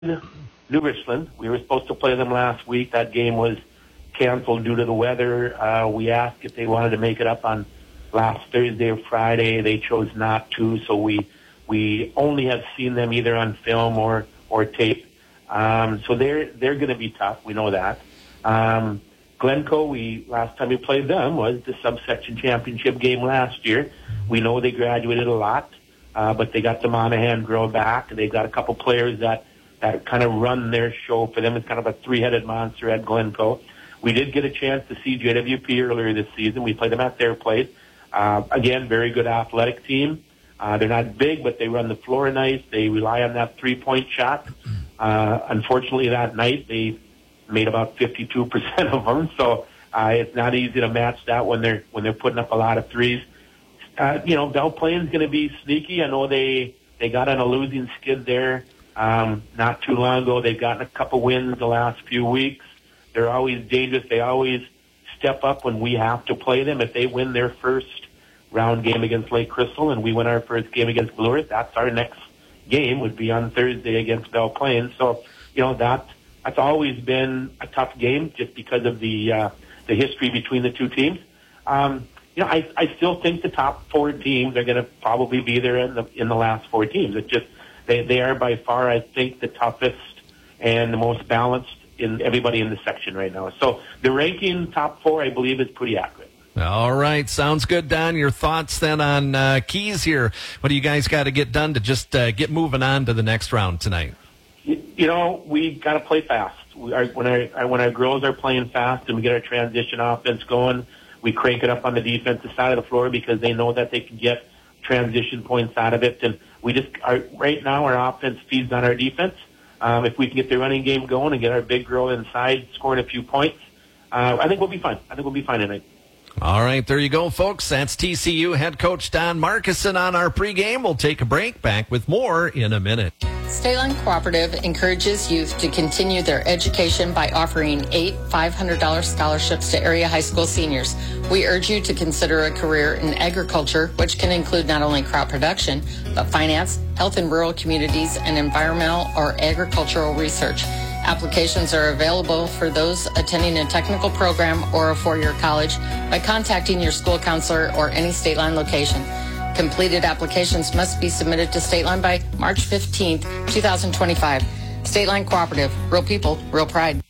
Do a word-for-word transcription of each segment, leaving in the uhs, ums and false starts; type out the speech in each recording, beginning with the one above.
New Richland. We were supposed to play them last week. That game was canceled due to the weather. Uh, we asked if they wanted to make it up on last Thursday or Friday. They chose not to, so we we only have seen them either on film or or tape. Um, so they're they're going to be tough. We know that. Um, Glencoe, we last time we played them was the subsection championship game last year. We know they graduated a lot, uh, but they got the Monahan girl back. They've got a couple players that, that kind of run their show for them. It's kind of a three-headed monster at Glencoe. We did get a chance to see J W P earlier this season. We played them at their place. Uh, again, very good athletic team. Uh, they're not big, but they run the floor nice. They rely on that three-point shot. Uh, unfortunately, that night they made about fifty-two percent of them, so uh, it's not easy to match that when they're when they're putting up a lot of threes. Uh, you know, Belle Plains going to be sneaky. I know they they got on a losing skid there um, not too long ago. They've gotten a couple wins the last few weeks. They're always dangerous. They always step up when we have to play them. If they win their first round game against Lake Crystal and we win our first game against Blue Earth, that's our next game would be on Thursday against Belle Plains. So, you know, that that's always been a tough game just because of the uh, the history between the two teams. Um, you know, I I still think the top four teams are going to probably be there in the in the last four teams. It's just they they are by far, I think, the toughest and the most balanced in everybody in the section right now. So the ranking top four, I believe, is pretty accurate. All right. Sounds good, Don. Your thoughts then on uh, Keys here. What do you guys got to get done to just uh, get moving on to the next round tonight? You, you know, we got to play fast. We are, when, our, when our girls are playing fast and we get our transition offense going, we crank it up on the defensive side of the floor because they know that they can get transition points out of it. And we just are, right now our offense feeds on our defense. Um, if we can get the running game going and get our big girl inside scoring a few points, uh, I think we'll be fine. I think we'll be fine tonight. All right, there you go, folks. That's T C U head coach Don Markison on our pregame. We'll take a break. Back with more in a minute. State Line Cooperative encourages youth to continue their education by offering eight five hundred dollars scholarships to area high school seniors. We urge you to consider a career in agriculture, which can include not only crop production, but finance, health in rural communities, and environmental or agricultural research. Applications are available for those attending a technical program or a four-year college by contacting your school counselor or any State Line location. Completed applications must be submitted to State Line by March fifteenth, twenty twenty-five. State Line Cooperative. Real people, real pride.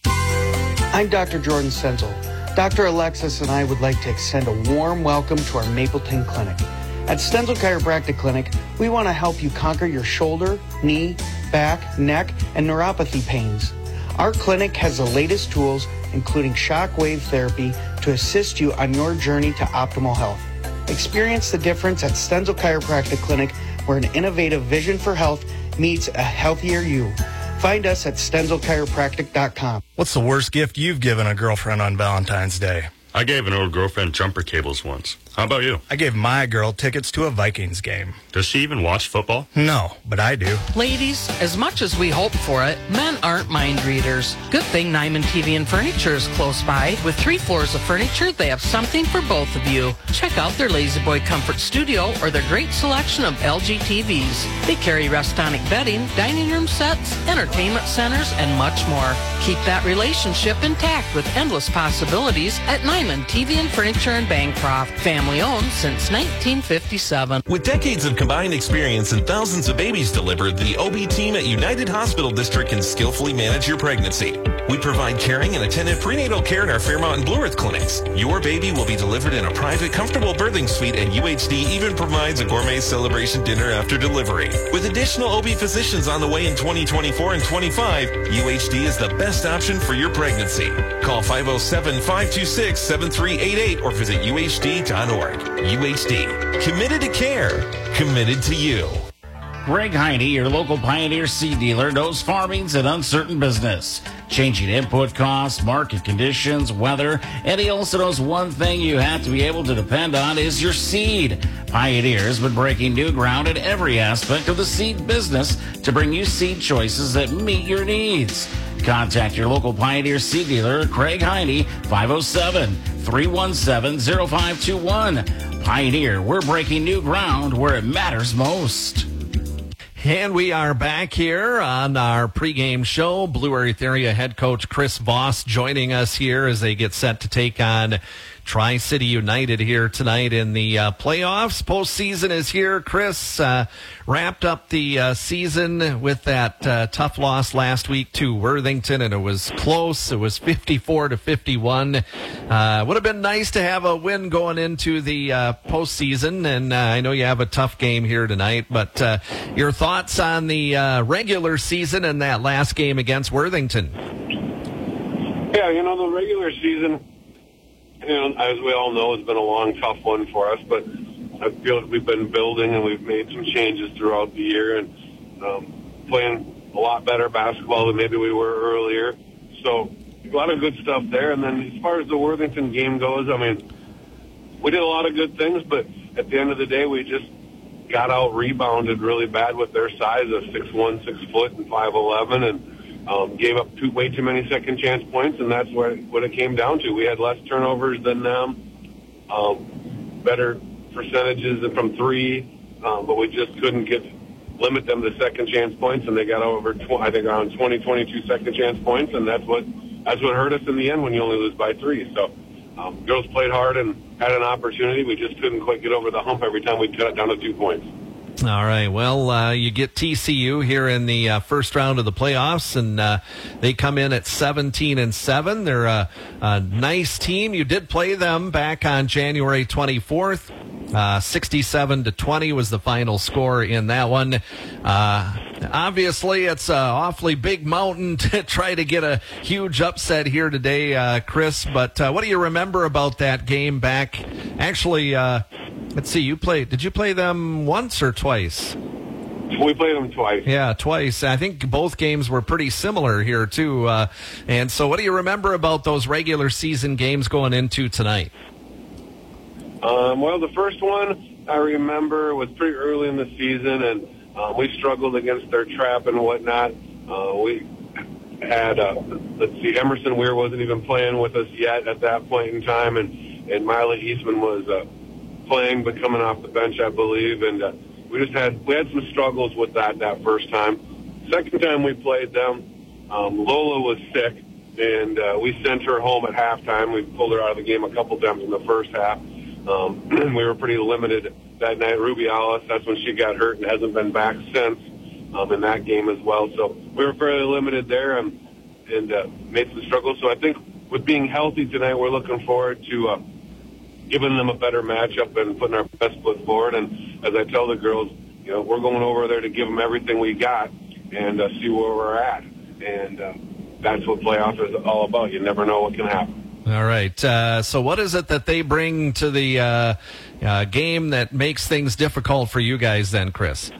I'm Doctor Jordan Senzel. Doctor Alexis and I would like to extend a warm welcome to our Mapleton Clinic. At Stenzel Chiropractic Clinic, we want to help you conquer your shoulder, knee, back, neck, and neuropathy pains. Our clinic has the latest tools, including shock wave therapy, to assist you on your journey to optimal health. Experience the difference at Stenzel Chiropractic Clinic, where an innovative vision for health meets a healthier you. Find us at stenzel chiropractic dot com. What's the worst gift you've given a girlfriend on Valentine's Day? I gave an old girlfriend jumper cables once. How about you? I gave my girl tickets to a Vikings game. Does she even watch football? No, but I do. Ladies, as much as we hope for it, men aren't mind readers. Good thing Nyman T V and Furniture is close by. With three floors of furniture, they have something for both of you. Check out their Lazy Boy Comfort Studio or their great selection of L G T Vs. They carry Restonic bedding, dining room sets, entertainment centers, and much more. Keep that relationship intact with endless possibilities at Nyman T V and Furniture in Bancroft. Family owned since nineteen fifty-seven. With decades of combined experience and thousands of babies delivered, the O B team at United Hospital District can skillfully manage your pregnancy. We provide caring and attentive prenatal care in our Fairmont and Blue Earth clinics. Your baby will be delivered in a private, comfortable birthing suite, and U H D even provides a gourmet celebration dinner after delivery. With additional O B physicians on the way in twenty twenty-four and twenty-five, U H D is the best option for your pregnancy. Call five oh seven, five two six, seven three eight eight or visit U H D dot org. U H D. Committed to care. Committed to you. Greg Heine, your local Pioneer seed dealer, knows farming's an uncertain business. Changing input costs, market conditions, weather, and he also knows one thing you have to be able to depend on is your seed. Pioneer has been breaking new ground in every aspect of the seed business to bring you seed choices that meet your needs. Contact your local Pioneer seed dealer, Craig Heine, five oh seven, three one seven, oh five two one. Pioneer, we're breaking new ground where it matters most. And we are back here on our pregame show. Blue Earth area head coach Chris Voss joining us here as they get set to take on Tri-City United here tonight in the uh, playoffs. Postseason is here. Chris uh, wrapped up the uh, season with that uh, tough loss last week to Worthington, and it was close. It was fifty-four to fifty-one. Uh, would have been nice to have a win going into the uh, postseason, and uh, I know you have a tough game here tonight, but uh, your thoughts on the uh, regular season and that last game against Worthington? Yeah, you know, the regular season, you know, as we all know, has been a long, tough one for us, but I feel like we've been building and we've made some changes throughout the year and um, playing a lot better basketball than maybe we were earlier. So a lot of good stuff there. And then as far as the Worthington game goes, I mean, we did a lot of good things, but at the end of the day, we just got out rebounded really bad with their size of six one, six foot, and five eleven, and Um, gave up two, way too many second chance points, and that's what, what it came down to. We had less turnovers than them, um, better percentages from three, um, but we just couldn't get limit them to second chance points, and they got over tw- I think around twenty, twenty-two second chance points, and that's what that's what hurt us in the end when you only lose by three. So um, girls played hard and had an opportunity. We just couldn't quite get over the hump every time we cut it down to two points. All right. Well, uh, you get T C U here in the uh, first round of the playoffs, and uh, they come in at seventeen and seven. They're a, a nice team. You did play them back on January twenty-fourth. Uh, sixty-seven to twenty was the final score in that one. Uh, obviously, it's an awfully big mountain to try to get a huge upset here today, uh, Chris. But uh, what do you remember about that game back? Actually, uh, let's see. You played. Did you play them once or twice? We played them twice. Yeah, twice. I think both games were pretty similar here too. Uh, and so, what do you remember about those regular season games going into tonight? Um, well, the first one I remember was pretty early in the season, and uh, we struggled against their trap and whatnot. Uh, we had, uh, let's see, Emerson Weir wasn't even playing with us yet at that point in time, and, and Miley Eastman was uh, playing but coming off the bench, I believe, and uh, we just had we had some struggles with that that first time. Second time we played them, um, Lola was sick, and uh, we sent her home at halftime. We pulled her out of the game a couple times in the first half. Um, we were pretty limited that night. Ruby Alice, that's when she got hurt and hasn't been back since um, in that game as well. So we were fairly limited there and, and uh, made some struggles. So I think with being healthy tonight, we're looking forward to uh, giving them a better matchup and putting our best foot forward. And as I tell the girls, you know, we're going over there to give them everything we got and uh, see where we're at. And uh, that's what playoff is all about. You never know what can happen. All right. Uh, so what is it that they bring to the uh, uh, game that makes things difficult for you guys then, Chris?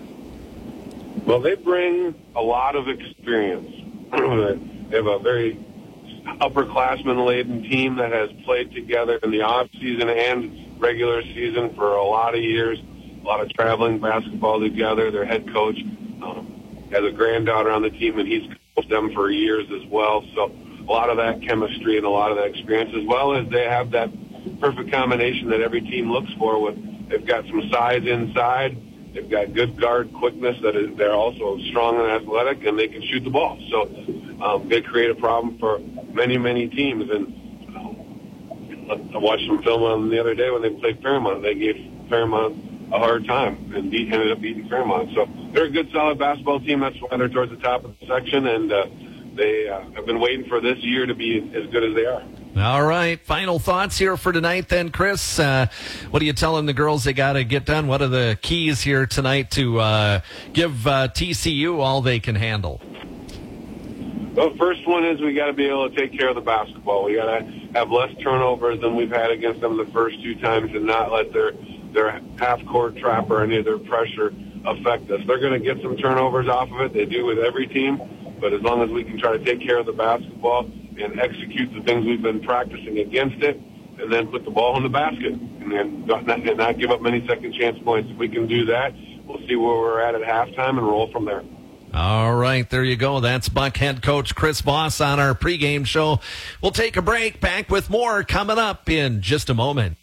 Well, they bring a lot of experience. They have a very upperclassman-laden team that has played together in the off-season and regular season for a lot of years, a lot of traveling basketball together. Their head coach um, has a granddaughter on the team, and he's coached them for years as well. So a lot of that chemistry and a lot of that experience, as well as they have that perfect combination that every team looks for. With they've got some size inside, they've got good guard quickness. That is, they're also strong and athletic, and they can shoot the ball. So um, they create a problem for many, many teams. And um, I watched them film on them the other day when they played Fairmont. They gave Fairmont a hard time and beat, ended up beating Fairmont. So they're a good, solid basketball team. That's why they're towards the top of the section, and uh, They uh, have been waiting for this year to be as good as they are. All right. Final thoughts here for tonight then, Chris. Uh, what are you telling the girls they got to get done? What are the keys here tonight to uh, give uh, T C U all they can handle? Well, first one is we got to be able to take care of the basketball. We got to have less turnovers than we've had against them the first two times and not let their, their half-court trap or any of their pressure affect us. They're going to get some turnovers off of it. They do with every team. But as long as we can try to take care of the basketball and execute the things we've been practicing against it, and then put the ball in the basket, and then not, and not give up many second chance points. If we can do that, we'll see where we're at at halftime and roll from there. All right, there you go. That's Buck head coach Chris Voss on our pregame show. We'll take a break. Back with more coming up in just a moment.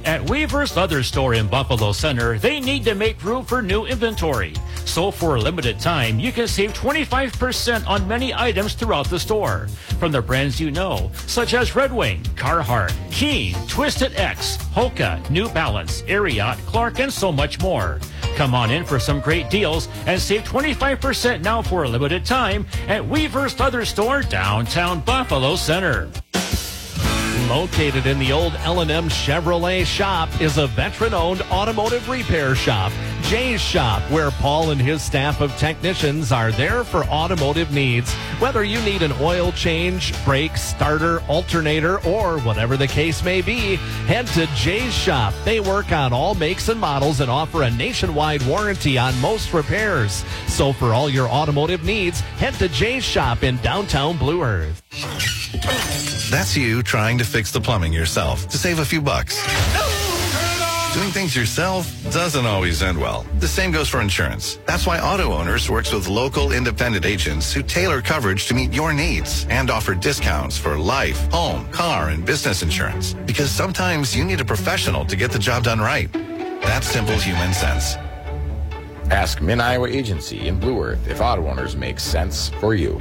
At Weaver's Leather Store in Buffalo Center, they need to make room for new inventory. So for a limited time, you can save twenty-five percent on many items throughout the store. From the brands you know, such as Red Wing, Carhartt, Keen, Twisted X, Hoka, New Balance, Ariat, Clark, and so much more. Come on in for some great deals and save twenty-five percent now for a limited time at Weaver's Leather Store, downtown Buffalo Center. Located in the old L and M Chevrolet shop is a veteran-owned automotive repair shop, Jay's Shop, where Paul and his staff of technicians are there for automotive needs. Whether you need an oil change, brake, starter, alternator, or whatever the case may be, head to Jay's Shop. They work on all makes and models and offer a nationwide warranty on most repairs. So for all your automotive needs, head to Jay's Shop in downtown Blue Earth. That's you trying to fix the plumbing yourself to save a few bucks. Doing things yourself doesn't always end well. The same goes for insurance. That's why Auto Owners works with local independent agents who tailor coverage to meet your needs and offer discounts for life, home, car, and business insurance. Because sometimes you need a professional to get the job done right. That's simple human sense. Ask Mid-Iowa Agency in Blue Earth if Auto Owners makes sense for you.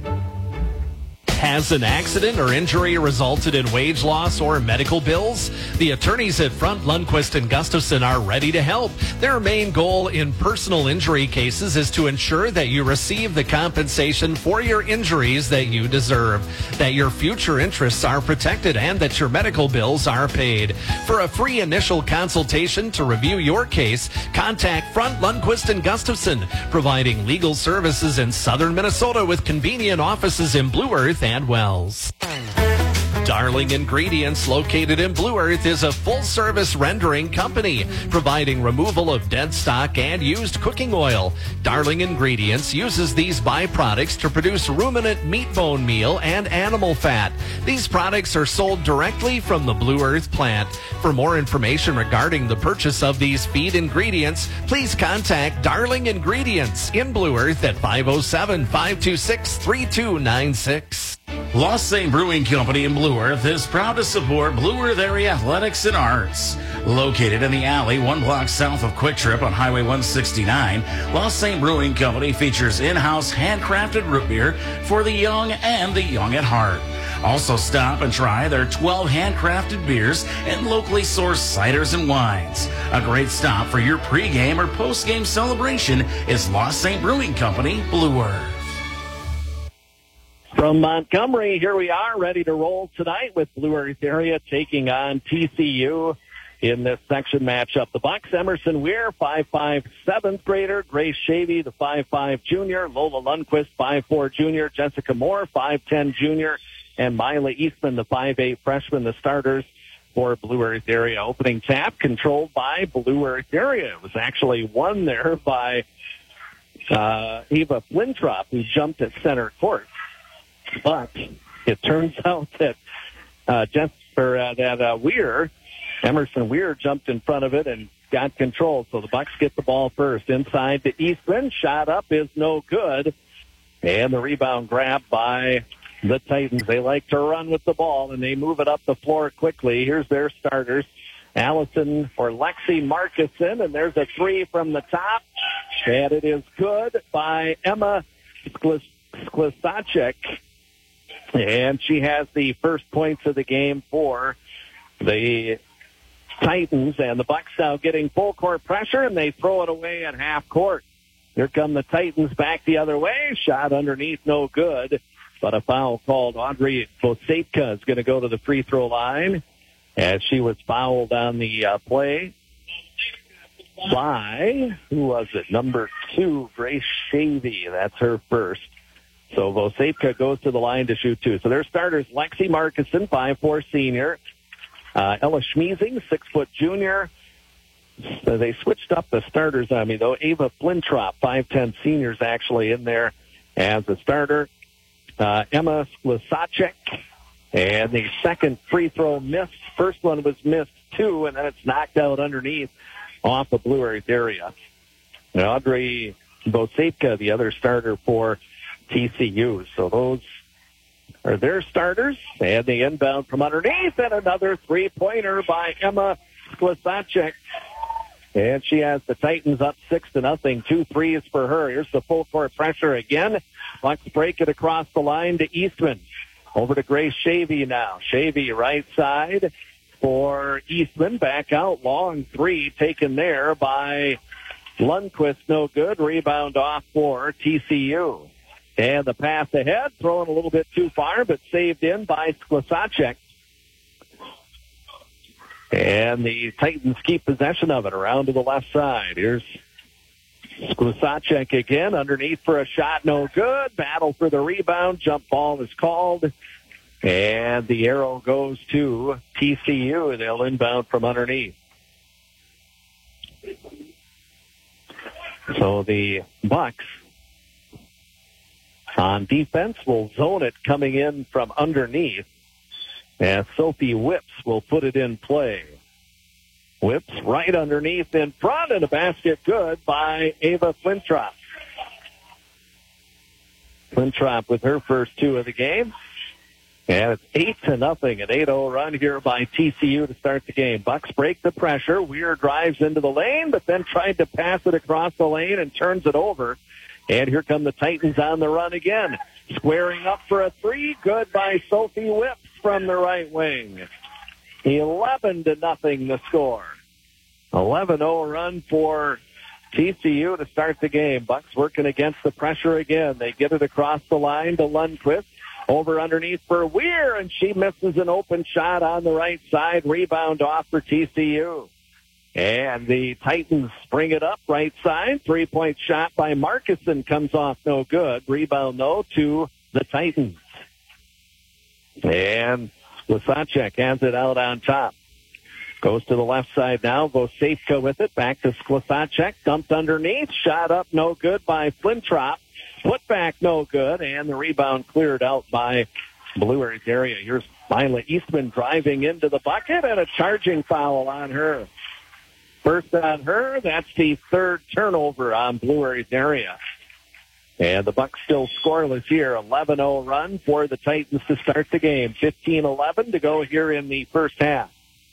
Has an accident or injury resulted in wage loss or medical bills? The attorneys at Front, Lundquist, and Gustafson are ready to help. Their main goal in personal injury cases is to ensure that you receive the compensation for your injuries that you deserve, that your future interests are protected, and that your medical bills are paid. For a free initial consultation to review your case, contact Front, Lundquist, and Gustafson, providing legal services in southern Minnesota with convenient offices in Blue Earth and and Wells. Darling Ingredients, located in Blue Earth, is a full-service rendering company providing removal of dead stock and used cooking oil. Darling Ingredients uses these byproducts to produce ruminant meat bone meal and animal fat. These products are sold directly from the Blue Earth plant. For more information regarding the purchase of these feed ingredients, please contact Darling Ingredients in Blue Earth at five oh seven, five two six, three two nine six. Lost Saint Brewing Company in Blue Earth is proud to support Blue Earth area athletics and arts. Located in the alley one block south of Quick Trip on Highway one sixty-nine, Lost Saint Brewing Company features in-house handcrafted root beer for the young and the young at heart. Also stop and try their twelve handcrafted beers and locally sourced ciders and wines. A great stop for your pregame or postgame celebration is Lost Saint Brewing Company, Blue Earth. From Montgomery, here we are, ready to roll tonight with Blue Earth area taking on T C U in this section matchup. The Bucks, Emerson Weir, five five seventh grader, Grace Shavy, the five five junior, Lola Lundquist, five four junior, Jessica Moore, five ten junior, and Mila Eastman, the five eight freshman, the starters for Blue Earth area. Opening tap controlled by Blue Earth area. It was actually won there by uh, Ava Flintrop, who jumped at center court. But it turns out that uh, Jennifer, uh, that uh, Weir, Emerson Weir, jumped in front of it and got control. So the Bucks get the ball first. Inside to Eastman. Shot up is no good. And the rebound grab by the Titans. They like to run with the ball, and they move it up the floor quickly. Here's their starters. Allison for Lexi Markuson, and there's a three from the top. And it is good by Emma Sklisacek. And she has the first points of the game for the Titans. And the Bucks now getting full court pressure, and they throw it away at half court. Here come the Titans back the other way. Shot underneath, no good. But a foul called. Audrey Bosetka is going to go to the free throw line as she was fouled on the uh, play by, who was it? Number two, Grace Shavy. That's her first. So Bosetka goes to the line to shoot two. So their starters, Lexi Markuson, five four senior. Uh, Ella Schmiesing, six foot junior. So they switched up the starters on me, though. Ava Flintrop, five ten seniors, actually in there as a starter. Uh, Emma Sklisacek. And the second free throw missed. First one was missed, too, and then it's knocked out underneath off the Blue Earth area. And Audrey Bosetka, the other starter for T C U. So those are their starters. And the inbound from underneath, and another three-pointer by Emma Sklasacek. And she has the Titans up six to nothing. Two threes for her. Here's the full court pressure again. Bucks break it across the line to Eastman. Over to Grace Shavy now. Shavy right side for Eastman. Back out. Long three taken there by Lundquist. No good. Rebound off for T C U. And the pass ahead. Thrown a little bit too far, but saved in by Sklasacek. And the Titans keep possession of it around to the left side. Here's Sklasacek again underneath for a shot. No good. Battle for the rebound. Jump ball is called. And the arrow goes to T C U. They'll inbound from underneath. So the Bucks on defense will zone it coming in from underneath. As Sophie Whips will put it in play. Whips right underneath in front, and a basket good by Ava Flintrop. Flintrop with her first two of the game. And it's eight to nothing, an eight oh run here by T C U to start the game. Bucks break the pressure. Weir drives into the lane, but then tried to pass it across the lane and turns it over. And here come the Titans on the run again. Squaring up for a three. Good by Sophie Whips from the right wing. eleven to nothing the score. eleven oh run for T C U to start the game. Bucks working against the pressure again. They get it across the line to Lundquist. Over underneath for Weir, and she misses an open shot on the right side. Rebound off for T C U. And the Titans bring it up right side. Three-point shot by Markison comes off no good. Rebound, though, to the Titans. And Sklasacek has it out on top. Goes to the left side now. Vosejka with it. Back to Sklasacek. Dumped underneath. Shot up no good by Flintrop. Put back no good. And the rebound cleared out by Blue Earth area. Here's Mila Eastman driving into the bucket, and a charging foul on her. First on her. That's the third turnover on Blue Earth area. And the Bucks still scoreless here. eleven oh run for the Titans to start the game. fifteen eleven to go here in the first half.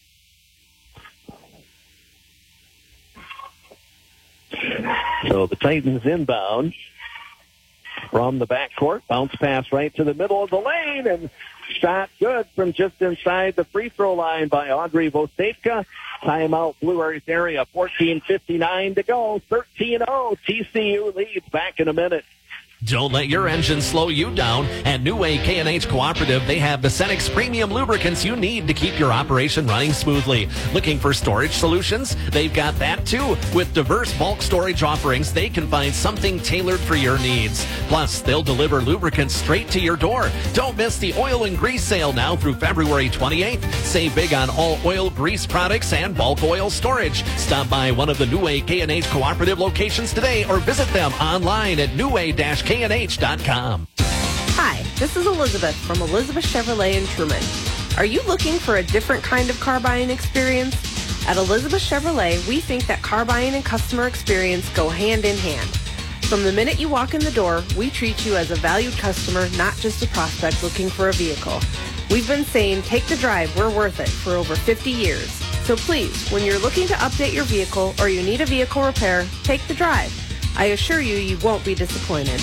So the Titans inbound from the backcourt. Bounce pass right to the middle of the lane, and shot good from just inside the free throw line by Audrey Vosejka. Timeout Blue Earth area. fourteen fifty-nine to go. thirteen oh. T C U leads. Back in a minute. Don't let your engine slow you down. At New Way K and H Cooperative, they have the Cenex premium lubricants you need to keep your operation running smoothly. Looking for storage solutions? They've got that too. With diverse bulk storage offerings, they can find something tailored for your needs. Plus, they'll deliver lubricants straight to your door. Don't miss the oil and grease sale now through February twenty-eighth. Save big on all oil, grease products, and bulk oil storage. Stop by one of the New Way K and H Cooperative locations today or visit them online at new way dash K and H dot com. Hi, this is Elizabeth from Elizabeth Chevrolet in Truman. Are you looking for a different kind of car buying experience? At Elizabeth Chevrolet, we think that car buying and customer experience go hand in hand. From the minute you walk in the door, we treat you as a valued customer, not just a prospect looking for a vehicle. We've been saying, take the drive, we're worth it, for over fifty years. So please, when you're looking to update your vehicle or you need a vehicle repair, take the drive. I assure you, you won't be disappointed.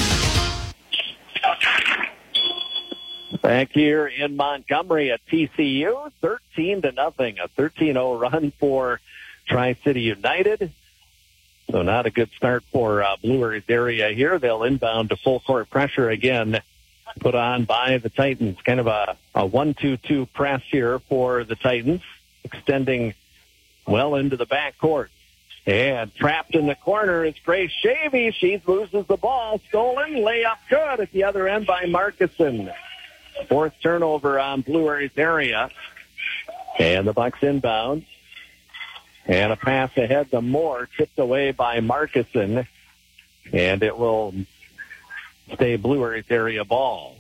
Back here in Montgomery at T C U, thirteen to nothing, a thirteen oh run for Tri-City United. So not a good start for uh, Blue Earth area here. They'll inbound to full court pressure again, put on by the Titans. Kind of a, a one two two press here for the Titans, extending well into the backcourt. And trapped in the corner is Grace Shavy. She loses the ball. Stolen. Layup good at the other end by Markison. Fourth turnover on Blue Earth area. And the Bucks inbound. And a pass ahead to Moore. Tipped away by Markison. And it will stay Blue Earth area ball.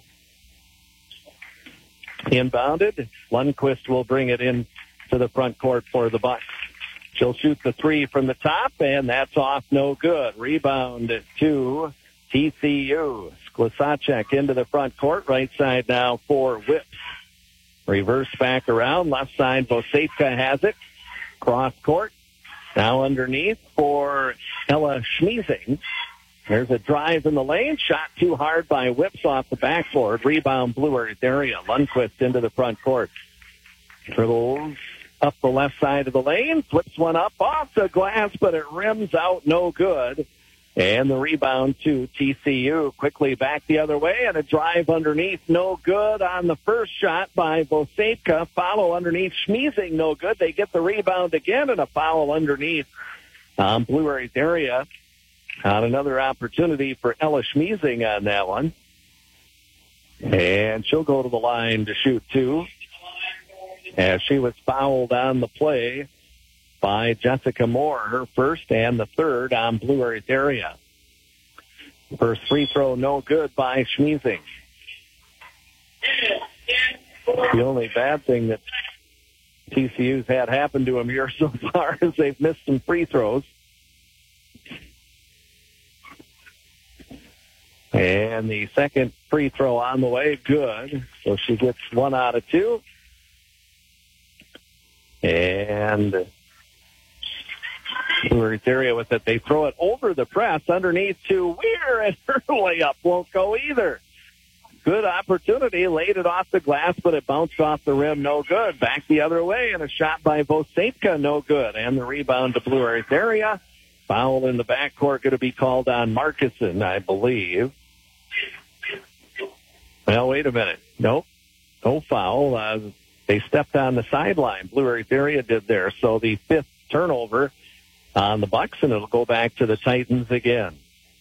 Inbounded. Lundquist will bring it in to the front court for the Bucks. She'll shoot the three from the top, and that's off no good. Rebound to T C U. Sklasacek into the front court. Right side now for Whips. Reverse back around. Left side, Vosejka has it. cross court. Now underneath for Ella Schmiesing. There's a drive in the lane. Shot too hard by Whips off the backboard. Rebound Blue Earth area. Lundquist into the front court. Dribbles up the left side of the lane. Flips one up off the glass, but it rims out no good. And the rebound to T C U. Quickly back the other way, and a drive underneath, no good on the first shot by Vosejka. Follow underneath, Schmiesing, no good. They get the rebound again, and a foul underneath on Blue Earth area. On another opportunity for Ella Schmiesing on that one. And she'll go to the line to shoot two, as she was fouled on the play by Jessica Moore, her first and the third on Blue Earth area. First free throw, no good by Schmiesing. The only bad thing that T C U's had happen to them here so far is they've missed some free throws. And the second free throw on the way, good. So she gets one out of two. And Blue Earth area with it. They throw it over the press underneath to Weir, and her layup won't go either. Good opportunity, laid it off the glass, but it bounced off the rim, no good. Back the other way, and a shot by Vosejka, no good. And the rebound to Blue Earth area. Foul in the backcourt going to be called on Markison, I believe. Well, wait a minute. Nope. No foul. Uh, they stepped on the sideline. Blue Earth area did there. So the fifth turnover on the Bucks, and it'll go back to the Titans again.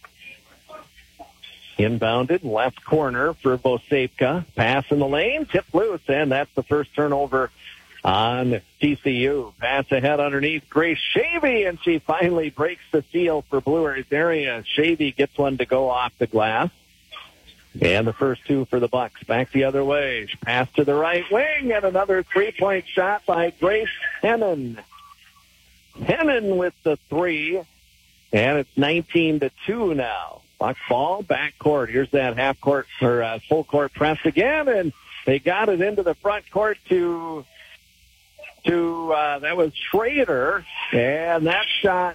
Inbounded, left corner for Vosejka. Pass in the lane, tipped loose, and that's the first turnover on T C U. Pass ahead underneath Grace Shavy, and she finally breaks the seal for Blue Earth area. Shavy gets one to go off the glass. And the first two for the Bucks. Back the other way. Pass to the right wing, and another three-point shot by Grace Hennon. Hennon with the three, and it's nineteen to two now. Buck ball, back court. Here's that half court or uh, full court press again, and they got it into the front court to to uh, that was Schrader, and that shot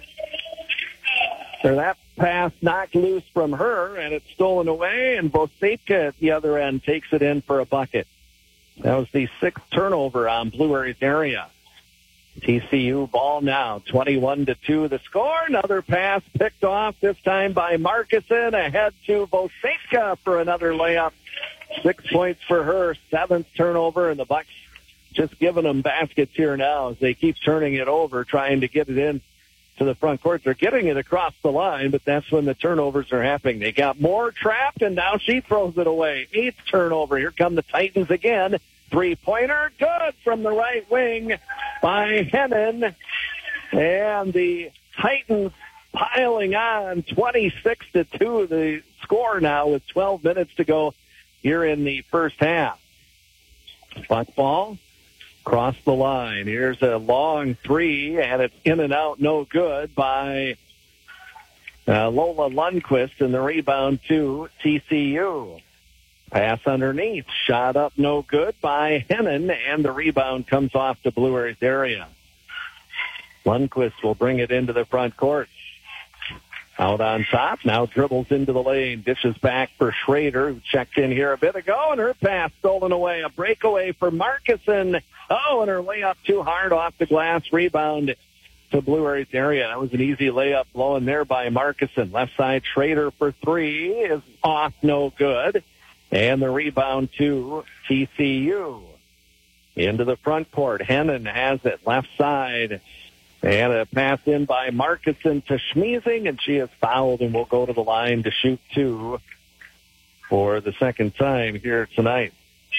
or that pass knocked loose from her, and it's stolen away, and Vosejka at the other end takes it in for a bucket. That was the sixth turnover on Blue Earth area. T C U ball now, twenty-one to two the score. Another pass picked off, this time by Markison, ahead to Vosejka for another layup. Six points for her, seventh turnover, and the Bucks just giving them baskets here now as they keep turning it over, trying to get it in to the front court. They're getting it across the line, but that's when the turnovers are happening. They got more trapped, and now she throws it away. Eighth turnover. Here come the Titans again. Three-pointer, good from the right wing by Hennon. And the Titans piling on, twenty-six to two the score now with twelve minutes to go here in the first half. Buck ball, cross the line. Here's a long three, and it's in and out, no good by uh, Lola Lundquist, and the rebound to T C U. Pass underneath, shot up, no good by Hennon, and the rebound comes off to Blue Earth area. Lundquist will bring it into the front court. Out on top, now dribbles into the lane, dishes back for Schrader, who checked in here a bit ago, and her pass stolen away. A breakaway for Markison. Oh, and her layup too hard off the glass. Rebound to Blue Earth area. That was an easy layup blown there by Markison. Left side, Schrader for three is off, no good. And the rebound to T C U. Into the front court. Hennon has it left side. And a pass in by Markison to Schmiesing, and she is fouled and will go to the line to shoot two for the second time here tonight.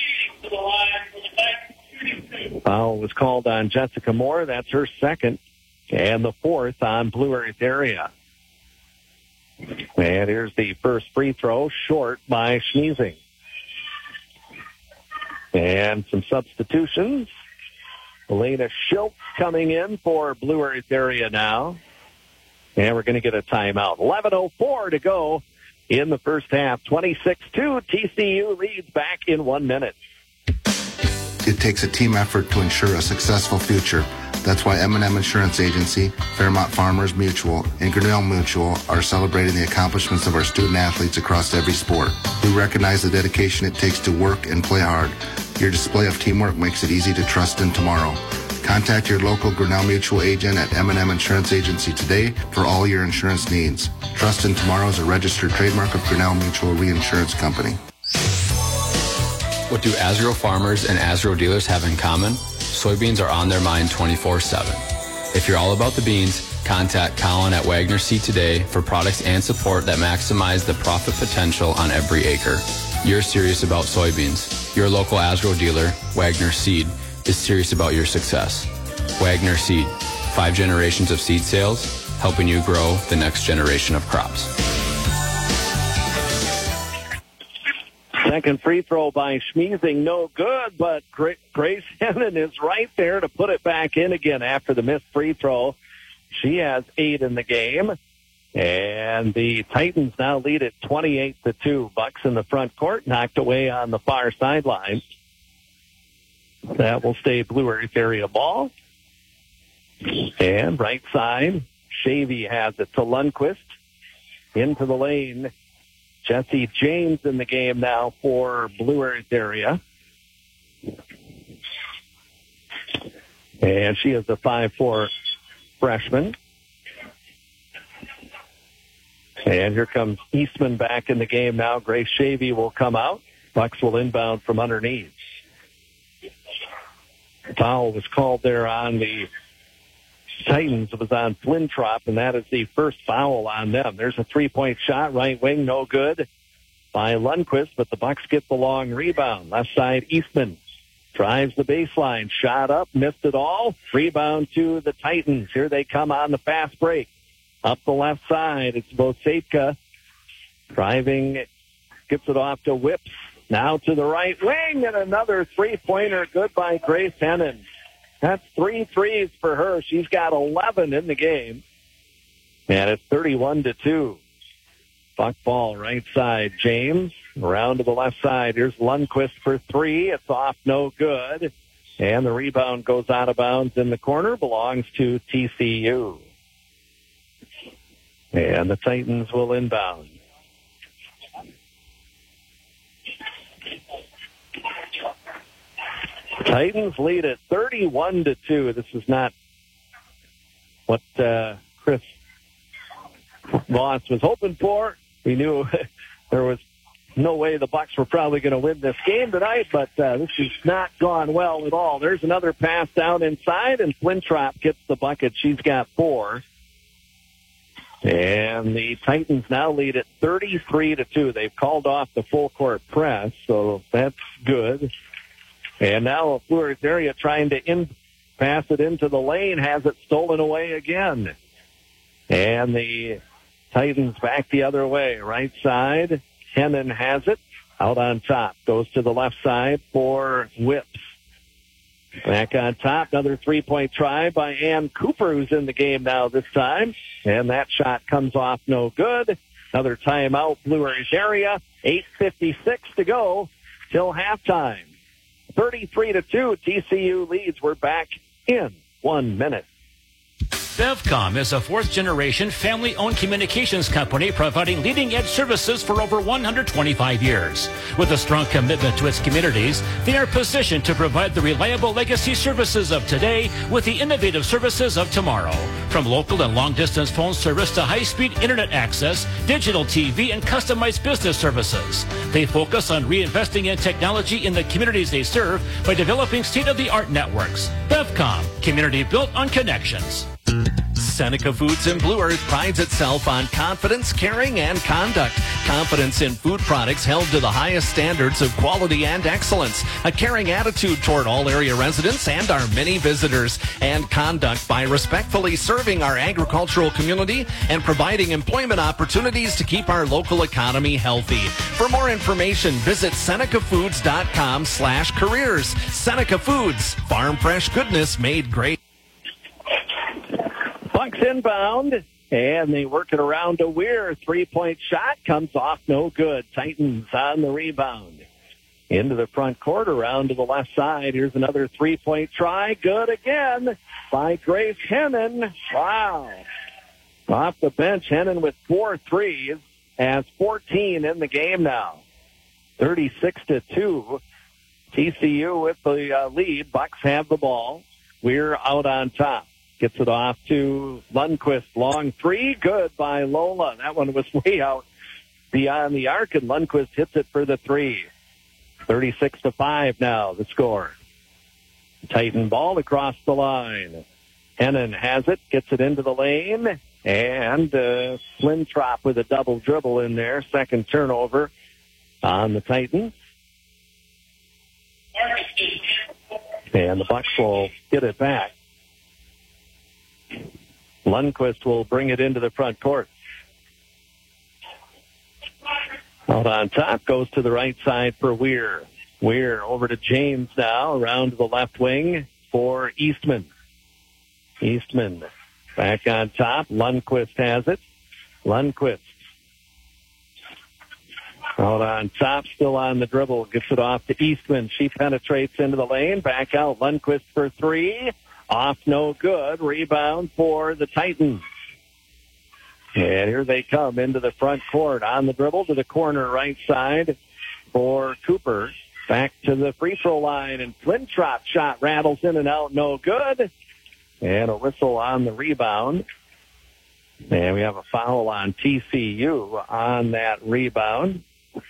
Foul was called on Jessica Moore. That's her second. And the fourth on Blue Earth area. And here's the first free throw, short by Schmiesing. And some substitutions. Elena Schultz coming in for Blue Earth area now. And we're going to get a timeout. eleven oh four to go in the first half. twenty-six two, T C U leads back in one minute. It takes a team effort to ensure a successful future. That's why M and M Insurance Agency, Fairmont Farmers Mutual, and Grinnell Mutual are celebrating the accomplishments of our student athletes across every sport. We recognize the dedication it takes to work and play hard. Your display of teamwork makes it easy to trust in tomorrow. Contact your local Grinnell Mutual agent at M and M Insurance Agency today for all your insurance needs. Trust in Tomorrow is a registered trademark of Grinnell Mutual Reinsurance Company. What do Azro farmers and Azro dealers have in common? Soybeans are on their mind twenty-four seven. If you're all about the beans, contact Colin at Wagner Seed today for products and support that maximize the profit potential on every acre. You're serious about soybeans. Your local Azro dealer, Wagner Seed, is serious about your success. Wagner Seed, five generations of seed sales, helping you grow the next generation of crops. Second free throw by Schmiesing, no good, but Grace Hennon is right there to put it back in again after the missed free throw. She has eight in the game, and the Titans now lead at twenty-eight to two. Bucks in the front court, knocked away on the far sideline. That will stay Blue Earth area ball. And right side, Shavy has it to Lundquist. Into the lane. Jesse James in the game now for Blue Earth area. And she is a five four freshman. And here comes Eastman back in the game now. Grace Shavy will come out. Bucks will inbound from underneath. Foul was called there on the Titans. It was on Flintrop, and that is the first foul on them. There's a three-point shot, right wing, no good by Lundquist, but the Bucks get the long rebound. Left side, Eastman drives the baseline, shot up, missed it all. Rebound to the Titans. Here they come on the fast break. Up the left side, it's Bosetka driving, gets it off to Whips. Now to the right wing, and another three-pointer, good by Grace Hennon. That's three threes for her. She's got eleven in the game. And it's thirty-one to two. Buck ball right side. James around to the left side. Here's Lundquist for three. It's off, no good. And the rebound goes out of bounds in the corner. Belongs to T C U. And the Titans will inbound. Titans lead at thirty-one to two. This is not what uh, Chris Voss was hoping for. We knew there was no way the Bucks were probably going to win this game tonight, but uh, this has not gone well at all. There's another pass down inside, and Flintrop gets the bucket. She's got four. And the Titans now lead at thirty-three to two. They've called off the full court press, so that's good. And now Blue Earth area trying to in, pass it into the lane, has it stolen away again. And the Titans back the other way. Right side, Hennon has it. Out on top. Goes to the left side for Whips. Back on top, another three-point try by Ann Cooper, who's in the game now this time. And that shot comes off no good. Another timeout, Blue Earth area. eight fifty-six to go till halftime. thirty-three to two, T C U leads. We're back in one minute. Bevcom is a fourth-generation family-owned communications company providing leading-edge services for over one hundred twenty-five years. With a strong commitment to its communities, they are positioned to provide the reliable legacy services of today with the innovative services of tomorrow. From local and long-distance phone service to high-speed internet access, digital T V, and customized business services. They focus on reinvesting in technology in the communities they serve by developing state-of-the-art networks. Bevcom, community built on connections. Seneca Foods in Blue Earth prides itself on confidence, caring, and conduct. Confidence in food products held to the highest standards of quality and excellence. A caring attitude toward all area residents and our many visitors. And conduct by respectfully serving our agricultural community and providing employment opportunities to keep our local economy healthy. For more information, visit Seneca Foods dot com slash careers. Seneca Foods, farm fresh goodness made great. Bucks inbound, and they work it around to Weir. Three-point shot comes off, no good. Titans on the rebound. into the front court, around to the left side. Here's another three-point try. Good again by Grace Hennon. Wow. Off the bench, Hennon with four threes, has fourteen in the game now. thirty-six to two. T C U with the uh, lead. Bucks have the ball. We're out on top. Gets it off to Lundquist. Long three. Good by Lola. That one was way out beyond the arc, and Lundquist hits it for the three. thirty-six to five now, the score. Titan ball across the line. Hennon has it, gets it into the lane, and uh, Flintrop with a double dribble in there. Second turnover on the Titans. And the Bucks will get it back. Lundquist will bring it into the front court. Out on top, goes to the right side for Weir. Weir over to James now, around to the left wing for Eastman. Eastman back on top. Lundquist has it. Lundquist out on top, still on the dribble. Gets it off to Eastman. She penetrates into the lane. Back out. Lundquist for three. Off, no good. Rebound for the Titans. And here they come into the front court on the dribble to the corner right side for Cooper. Back to the free throw line, and Flintrop shot rattles in and out, no good. And a whistle on the rebound. And we have a foul on T C U on that rebound.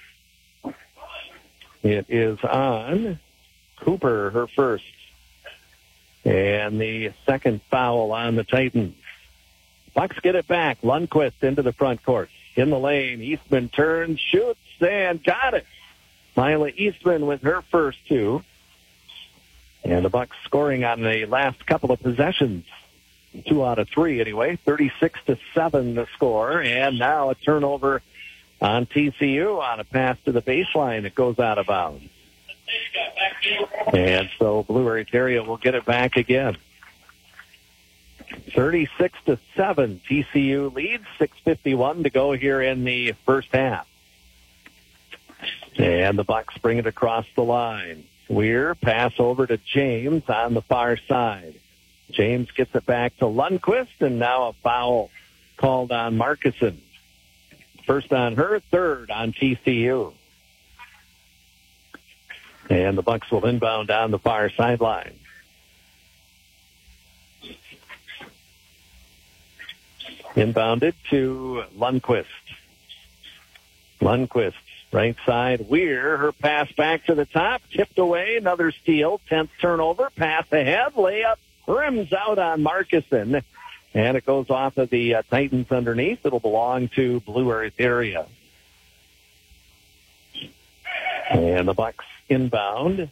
It is on Cooper, her first. And the second foul on the Titans. Bucks get it back. Lundquist into the front court. In the lane, Eastman turns, shoots, and got it. Mila Eastman with her first two. And the Bucks scoring on the last couple of possessions. Two out of three anyway. thirty-six to seven the score. And now a turnover on T C U on a pass to the baseline. It goes out of bounds. And so Blue Earth area will get it back again. thirty-six to seven. T C U leads. six fifty-one to go here in the first half. And the Bucks bring it across the line. Weir pass over to James on the far side. James gets it back to Lundquist, and now a foul called on Markison. First on her, third on T C U. And the Bucks will inbound down the far sideline. Inbounded to Lundquist. Lundquist, right side. Weir, her pass back to the top, tipped away, another steal, tenth turnover, pass ahead, layup, rims out on Markison, and it goes off of the uh, Titans underneath. It'll belong to Blue Earth area. And the Bucks inbound.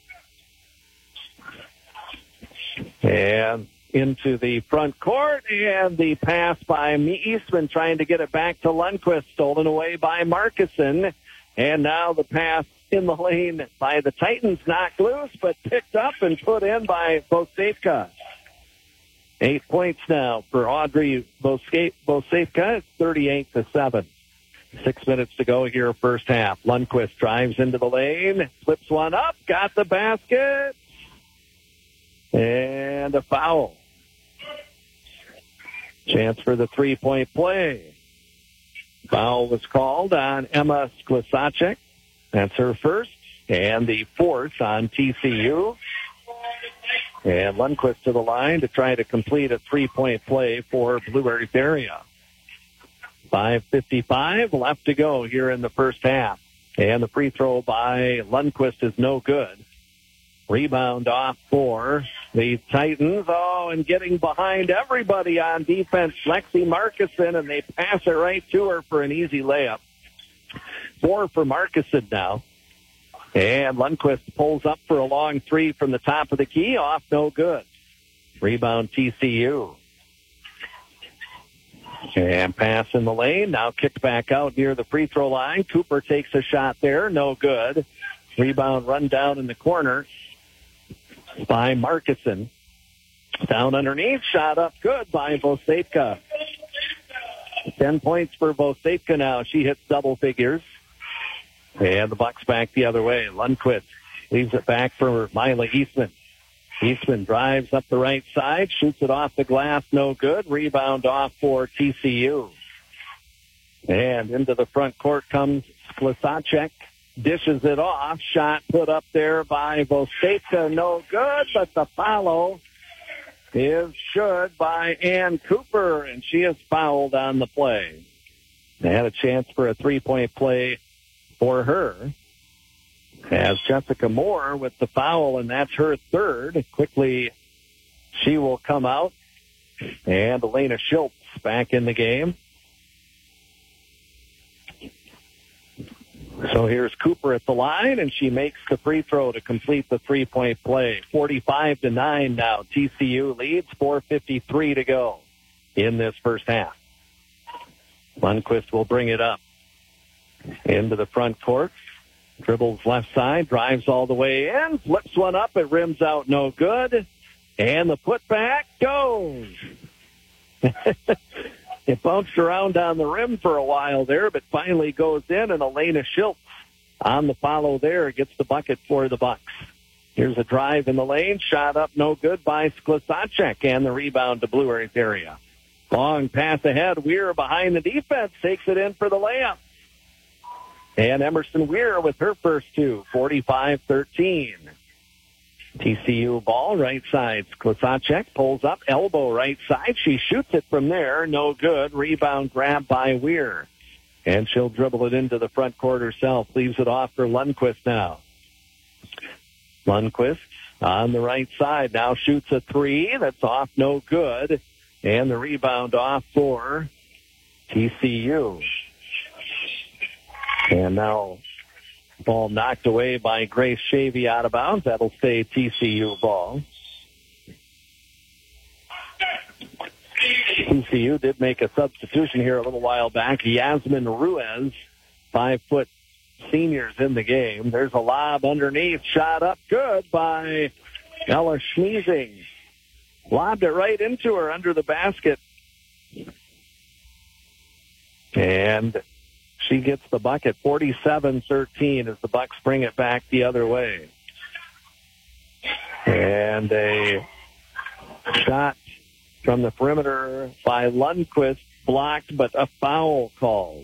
And into the front court, and the pass by Eastman trying to get it back to Lundquist, stolen away by Markison. And now the pass in the lane by the Titans, knocked loose, but picked up and put in by Bosevka. Eight points now for Audrey Bosevka. It's thirty-eight to seven. Six minutes to go here, first half. Lundquist drives into the lane, flips one up, got the basket, and a foul. Chance for the three-point play. Foul was called on Emma Sklisacek. That's her first, and the fourth on T C U. And Lundquist to the line to try to complete a three-point play for Blue Earth area. five fifty-five left to go here in the first half. And the free throw by Lundquist is no good. Rebound off for the Titans. Oh, and getting behind everybody on defense, Lexi Markison, and they pass it right to her for an easy layup. Four for Markison now. And Lundquist pulls up for a long three from the top of the key. Off, no good. Rebound T C U. And pass in the lane. Now kicked back out near the free throw line. Cooper takes a shot there. No good. Rebound run down in the corner by Markison. Down underneath. Shot up good by Bosevka. Ten points for Bosevka now. She hits double figures. And the Bucks back the other way. Lundquist leaves it back for Mila Eastman. Eastman drives up the right side, shoots it off the glass, no good. Rebound off for T C U. And into the front court comes Sklasacek. Dishes it off. Shot put up there by Vosteka, no good, but the foul is should by Ann Cooper, and she is fouled on the play. They had a chance for a three-point play for her. As Jessica Moore with the foul, and that's her third. Quickly, she will come out. And Elena Schultz back in the game. So here's Cooper at the line, and she makes the free throw to complete the three-point play. forty-five to nine now. T C U leads, four fifty-three to go in this first half. Lundquist will bring it up into the front court. Dribbles left side, drives all the way in, flips one up, it rims out, no good. And the putback goes. It bounced around on the rim for a while there, but finally goes in, and Elena Schultz on the follow there gets the bucket for the Bucks. Here's a drive in the lane, shot up, no good by Sklasacek, and the rebound to Blue Earth area. Long pass ahead, Weir behind the defense, takes it in for the layup. And Emerson Weir with her first two, forty-five thirteen. T C U ball, right side. Sklasacek pulls up, elbow right side. She shoots it from there, no good. Rebound grab by Weir. And she'll dribble it into the front court herself. Leaves it off for Lundquist now. Lundquist on the right side now shoots a three. That's off, no good. And the rebound off for T C U. And now ball knocked away by Grace Shavy out of bounds. That'll stay T C U ball. T C U did make a substitution here a little while back. Yasmin Ruiz, five-foot seniors in the game. There's a lob underneath. Shot up good by Ella Schmiesing. Lobbed it right into her under the basket. And she gets the bucket. forty-seven thirteen as the Bucks bring it back the other way. And a shot from the perimeter by Lundquist, blocked, but a foul called.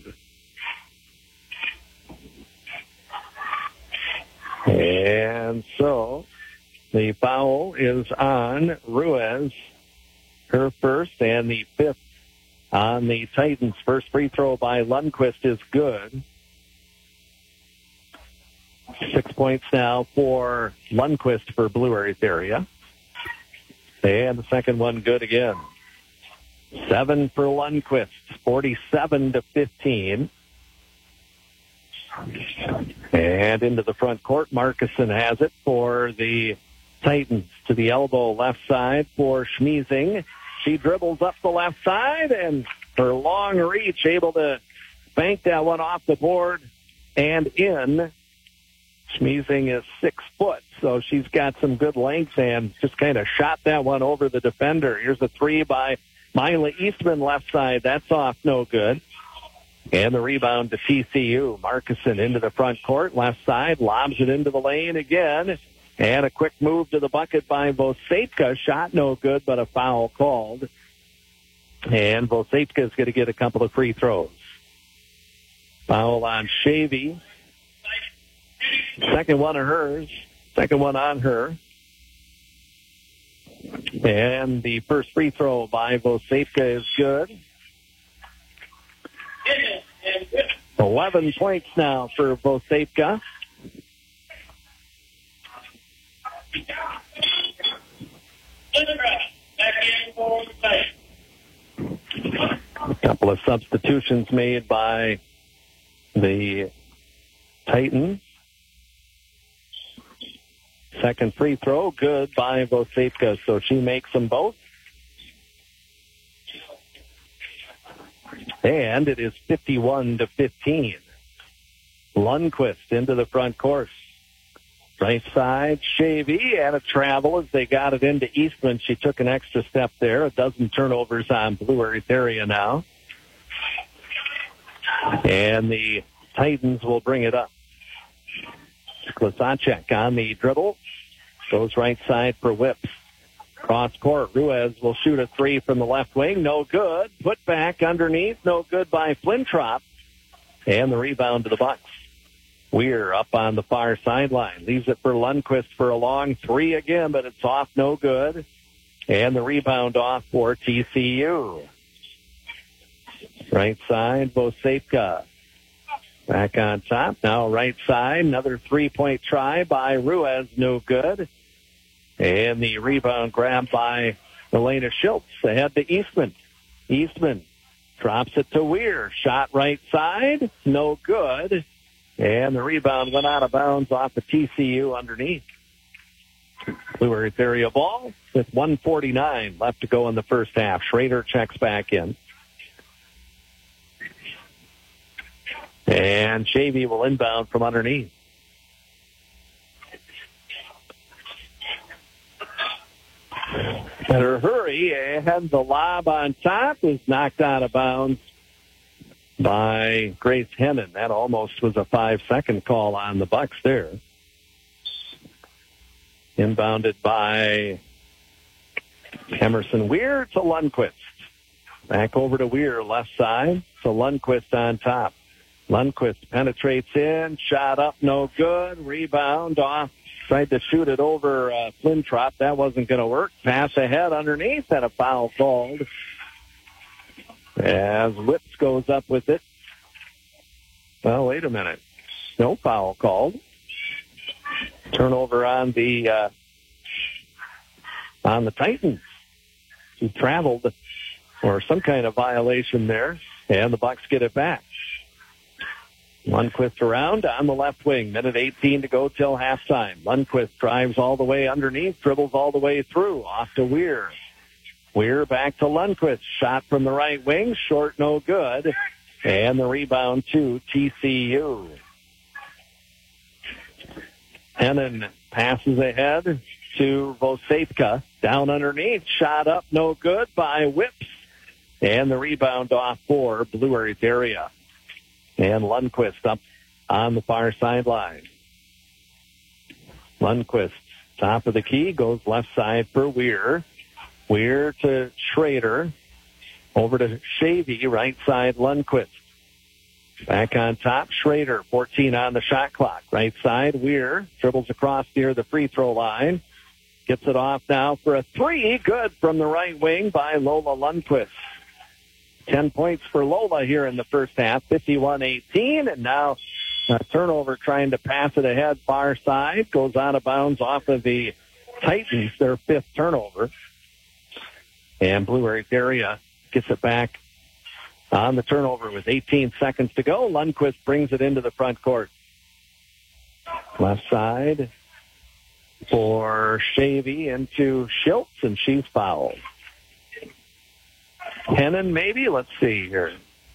And so the foul is on Ruiz, her first, and the fifth on the Titans. First free throw by Lundquist is good. Six points now for Lundquist for Blue Earth area. And the second one good again. Seven for Lundquist, forty-seven to fifteen. And into the front court, Markuson has it for the Titans. To the elbow left side for Schmiesing. She dribbles up the left side, and her long reach able to bank that one off the board and in. Schmiesing is six foot, so she's got some good length and just kind of shot that one over the defender. Here's a three by Mila Eastman left side. That's off, no good. And the rebound to T C U. Markuson into the front court, left side, lobs it into the lane again. And a quick move to the bucket by Vosetka. Shot no good, but a foul called. And Vosetka is going to get a couple of free throws. Foul on Shavy. Second one of hers. Second one on her. And the first free throw by Vosetka is good. Eleven points now for Vosetka. A couple of substitutions made by the Titans. Second free throw, good by Vosetka, so she makes them both. And it is fifty-one to fifteen. Lundquist into the front court. Right side, Shavy, and a travel as they got it into Eastman. She took an extra step there. A dozen turnovers on Blue Earth area now. And the Titans will bring it up. Klasacek on the dribble. Goes right side for Whips. Cross court. Ruiz will shoot a three from the left wing. No good. Put back underneath. No good by Flintrop. And the rebound to the Bucks. Weir up on the far sideline. Leaves it for Lundquist for a long three again, but it's off. No good. And the rebound off for T C U. Right side, Vosepka. Back on top. Now right side. Another three-point try by Ruiz. No good. And the rebound grab by Elena Schultz. Ahead to Eastman. Eastman drops it to Weir. Shot right side. No good. And the rebound went out of bounds off the T C U underneath. Blue Earth area ball with one forty-nine left to go in the first half. Schrader checks back in. And Shavy will inbound from underneath. Better hurry. And the lob on top is knocked out of bounds by Grace Hennon. That almost was a five-second call on the Bucks there. Inbounded by Emerson Weir to Lundquist. Back over to Weir, left side to Lundquist on top. Lundquist penetrates in, shot up, no good. Rebound off. Tried to shoot it over uh, Flintrop. That wasn't going to work. Pass ahead underneath and a foul called. As Whips goes up with it. Well, wait a minute. No foul called. Turnover on the uh, on the Titans, who traveled, or some kind of violation there, and the Bucks get it back. Lundquist around on the left wing. Minute eighteen to go till halftime. Lundquist drives all the way underneath, dribbles all the way through. Off to Weir. Weir back to Lundquist. Shot from the right wing. Short, no good. And the rebound to T C U. Hennon passes ahead to Vosepka. Down underneath. Shot up, no good by Whips. And the rebound off for Blue Earth area. And Lundquist up on the far sideline. Lundquist, top of the key, goes left side for Weir. Weir to Schrader. Over to Shavy, right side Lundquist. Back on top, Schrader, fourteen on the shot clock. Right side, Weir dribbles across near the free throw line. Gets it off now for a three. Good from the right wing by Lola Lundquist. Ten points for Lola here in the first half, fifty-one eighteen. And now a turnover trying to pass it ahead far side. Goes out of bounds off of the Titans, their fifth turnover. And Blue Earth area gets it back on the turnover with eighteen seconds to go. Lundquist brings it into the front court. Left side for Shavy into Schultz, and she's fouled. Hennon, maybe? Let's see here.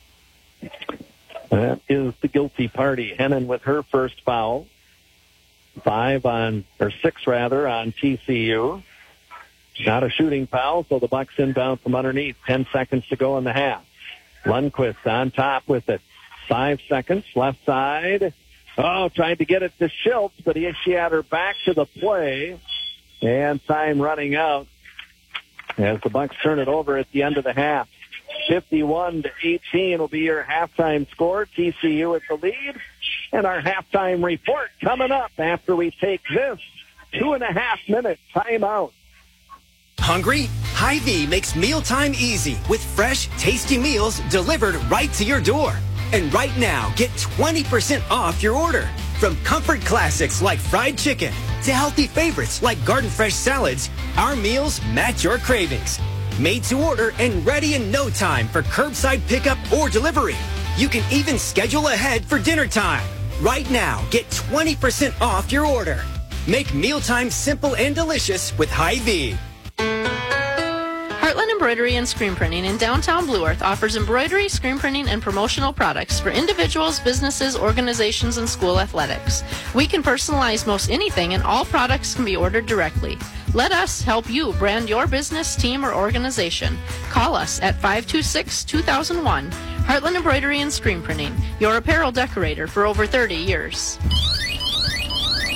That is the guilty party. Hennon with her first foul. Five on, or six rather, on T C U. Not a shooting foul, so the Bucks inbound from underneath. Ten seconds to go in the half. Lundquist on top with it. Five seconds, left side. Oh, tried to get it to Schultz, but he, she had her back to the play. And time running out as the Bucks turn it over at the end of the half. fifty-one to eighteen will be your halftime score. T C U at the lead. And our halftime report coming up after we take this two and a half minute timeout. Hungry? Hy-Vee makes mealtime easy with fresh, tasty meals delivered right to your door. And right now, get twenty percent off your order. From comfort classics like fried chicken to healthy favorites like garden fresh salads, our meals match your cravings. Made to order and ready in no time for curbside pickup or delivery. You can even schedule ahead for dinner time. Right now, get twenty percent off your order. Make mealtime simple and delicious with Hy-Vee. Heartland Embroidery and Screen Printing in downtown Blue Earth offers embroidery, screen printing, and promotional products for individuals, businesses, organizations, and school athletics. We can personalize most anything, and all products can be ordered directly. Let us help you brand your business, team, or organization. Call us at five two six, two thousand one. Heartland Embroidery and Screen Printing, your apparel decorator for over thirty years.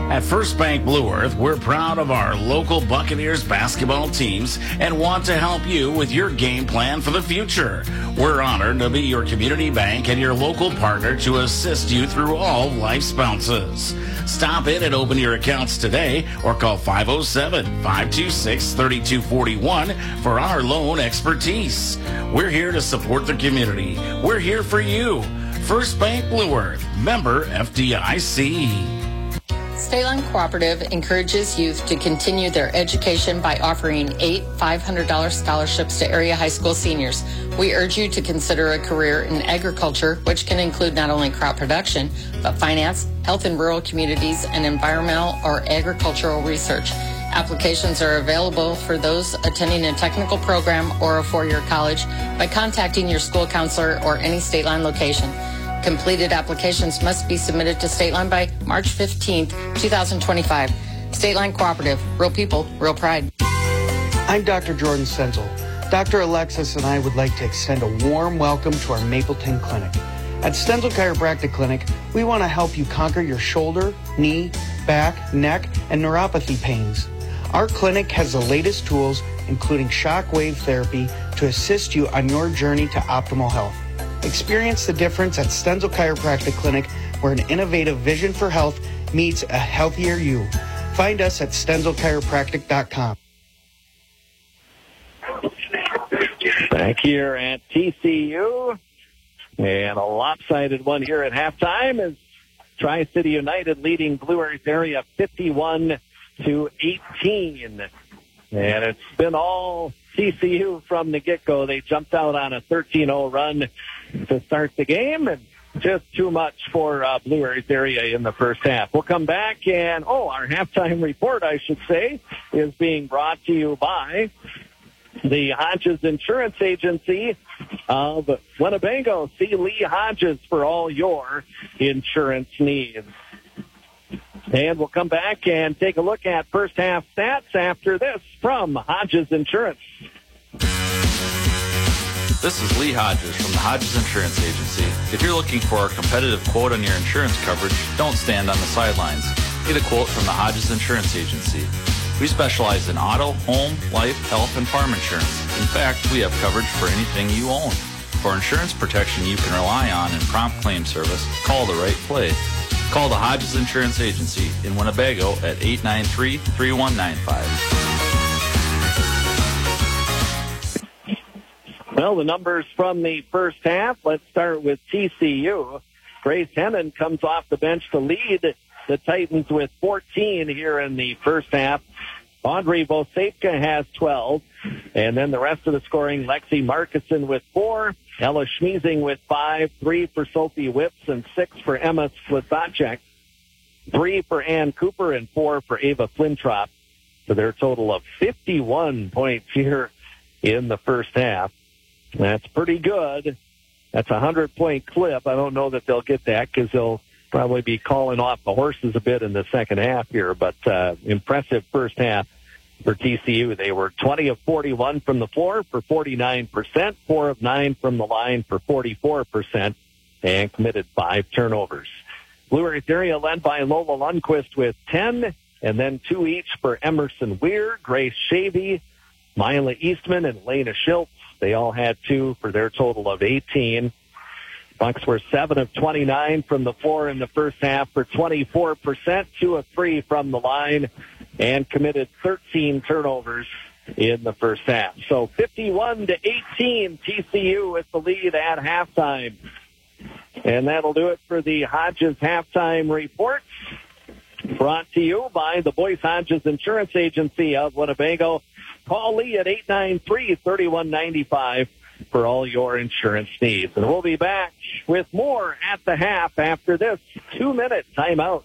At First Bank Blue Earth, we're proud of our local Buccaneers basketball teams and want to help you with your game plan for the future. We're honored to be your community bank and your local partner to assist you through all life's bounces. Stop in and open your accounts today or call five oh seven, five two six, three two four one for our loan expertise. We're here to support the community. We're here for you. First Bank Blue Earth, member F D I C. State Line Cooperative encourages youth to continue their education by offering eight five hundred dollars scholarships to area high school seniors. We urge you to consider a career in agriculture, which can include not only crop production, but finance, health in rural communities, and environmental or agricultural research. Applications are available for those attending a technical program or a four-year college by contacting your school counselor or any State Line location. Completed applications must be submitted to State Line by March fifteenth, twenty twenty-five. State Line Cooperative. Real people, real pride. I'm Doctor Jordan Senzel. Doctor Alexis and I would like to extend a warm welcome to our Mapleton Clinic. At Stenzel Chiropractic Clinic, we want to help you conquer your shoulder, knee, back, neck, and neuropathy pains. Our clinic has the latest tools, including shock wave therapy, to assist you on your journey to optimal health. Experience the difference at Stenzel Chiropractic Clinic, where an innovative vision for health meets a healthier you. Find us at stenzel chiropractic dot com. Back here at T C U, and a lopsided one here at halftime is Tri-City United leading Blue Earth area fifty-one to eighteen. And it's been all T C U from the get-go. They jumped out on a thirteen oh run to start the game, and just too much for uh, Blue Earth area in the first half. We'll come back, and, oh, our halftime report, I should say, is being brought to you by the Hodges Insurance Agency of Winnebago. See Lee Hodges for all your insurance needs. And we'll come back and take a look at first half stats after this from Hodges Insurance. This is Lee Hodges from the Hodges Insurance Agency. If you're looking for a competitive quote on your insurance coverage, don't stand on the sidelines. Get a quote from the Hodges Insurance Agency. We specialize in auto, home, life, health, and farm insurance. In fact, we have coverage for anything you own. For insurance protection you can rely on and prompt claim service, call the right place. Call the Hodges Insurance Agency in Winnebago at eight nine three, three one nine five. Well, the numbers from the first half. Let's start with T C U. Grace Hennon comes off the bench to lead the Titans with fourteen here in the first half. Audrey Vosepka has twelve. And then the rest of the scoring, Lexi Markison with four. Ella Schmiesing with five. Three for Sophie Whips and six for Emma Slizacek. Three for Ann Cooper and four for Ava Flintrop. So their total of fifty-one points here in the first half. That's pretty good. That's a hundred-point clip. I don't know that they'll get that because they'll probably be calling off the horses a bit in the second half here. But uh, impressive first half for T C U. They were twenty of forty-one from the floor for forty-nine percent, four of nine from the line for forty-four percent, and committed five turnovers. Blue Earth area led by Lola Lundquist with ten, and then two each for Emerson Weir, Grace Shavy, Mila Eastman, and Lena Schiltz. They all had two for their total of eighteen. Bucks were seven of twenty-nine from the floor in the first half for twenty-four percent, two of three from the line, and committed thirteen turnovers in the first half. So fifty-one to eighteen, T C U with the lead at halftime. And that'll do it for the Hodges halftime report. Brought to you by the Boyce Hodges Insurance Agency of Winnebago. Call Lee at eight nine three, three one nine five for all your insurance needs. And we'll be back with more at the half after this two-minute timeout.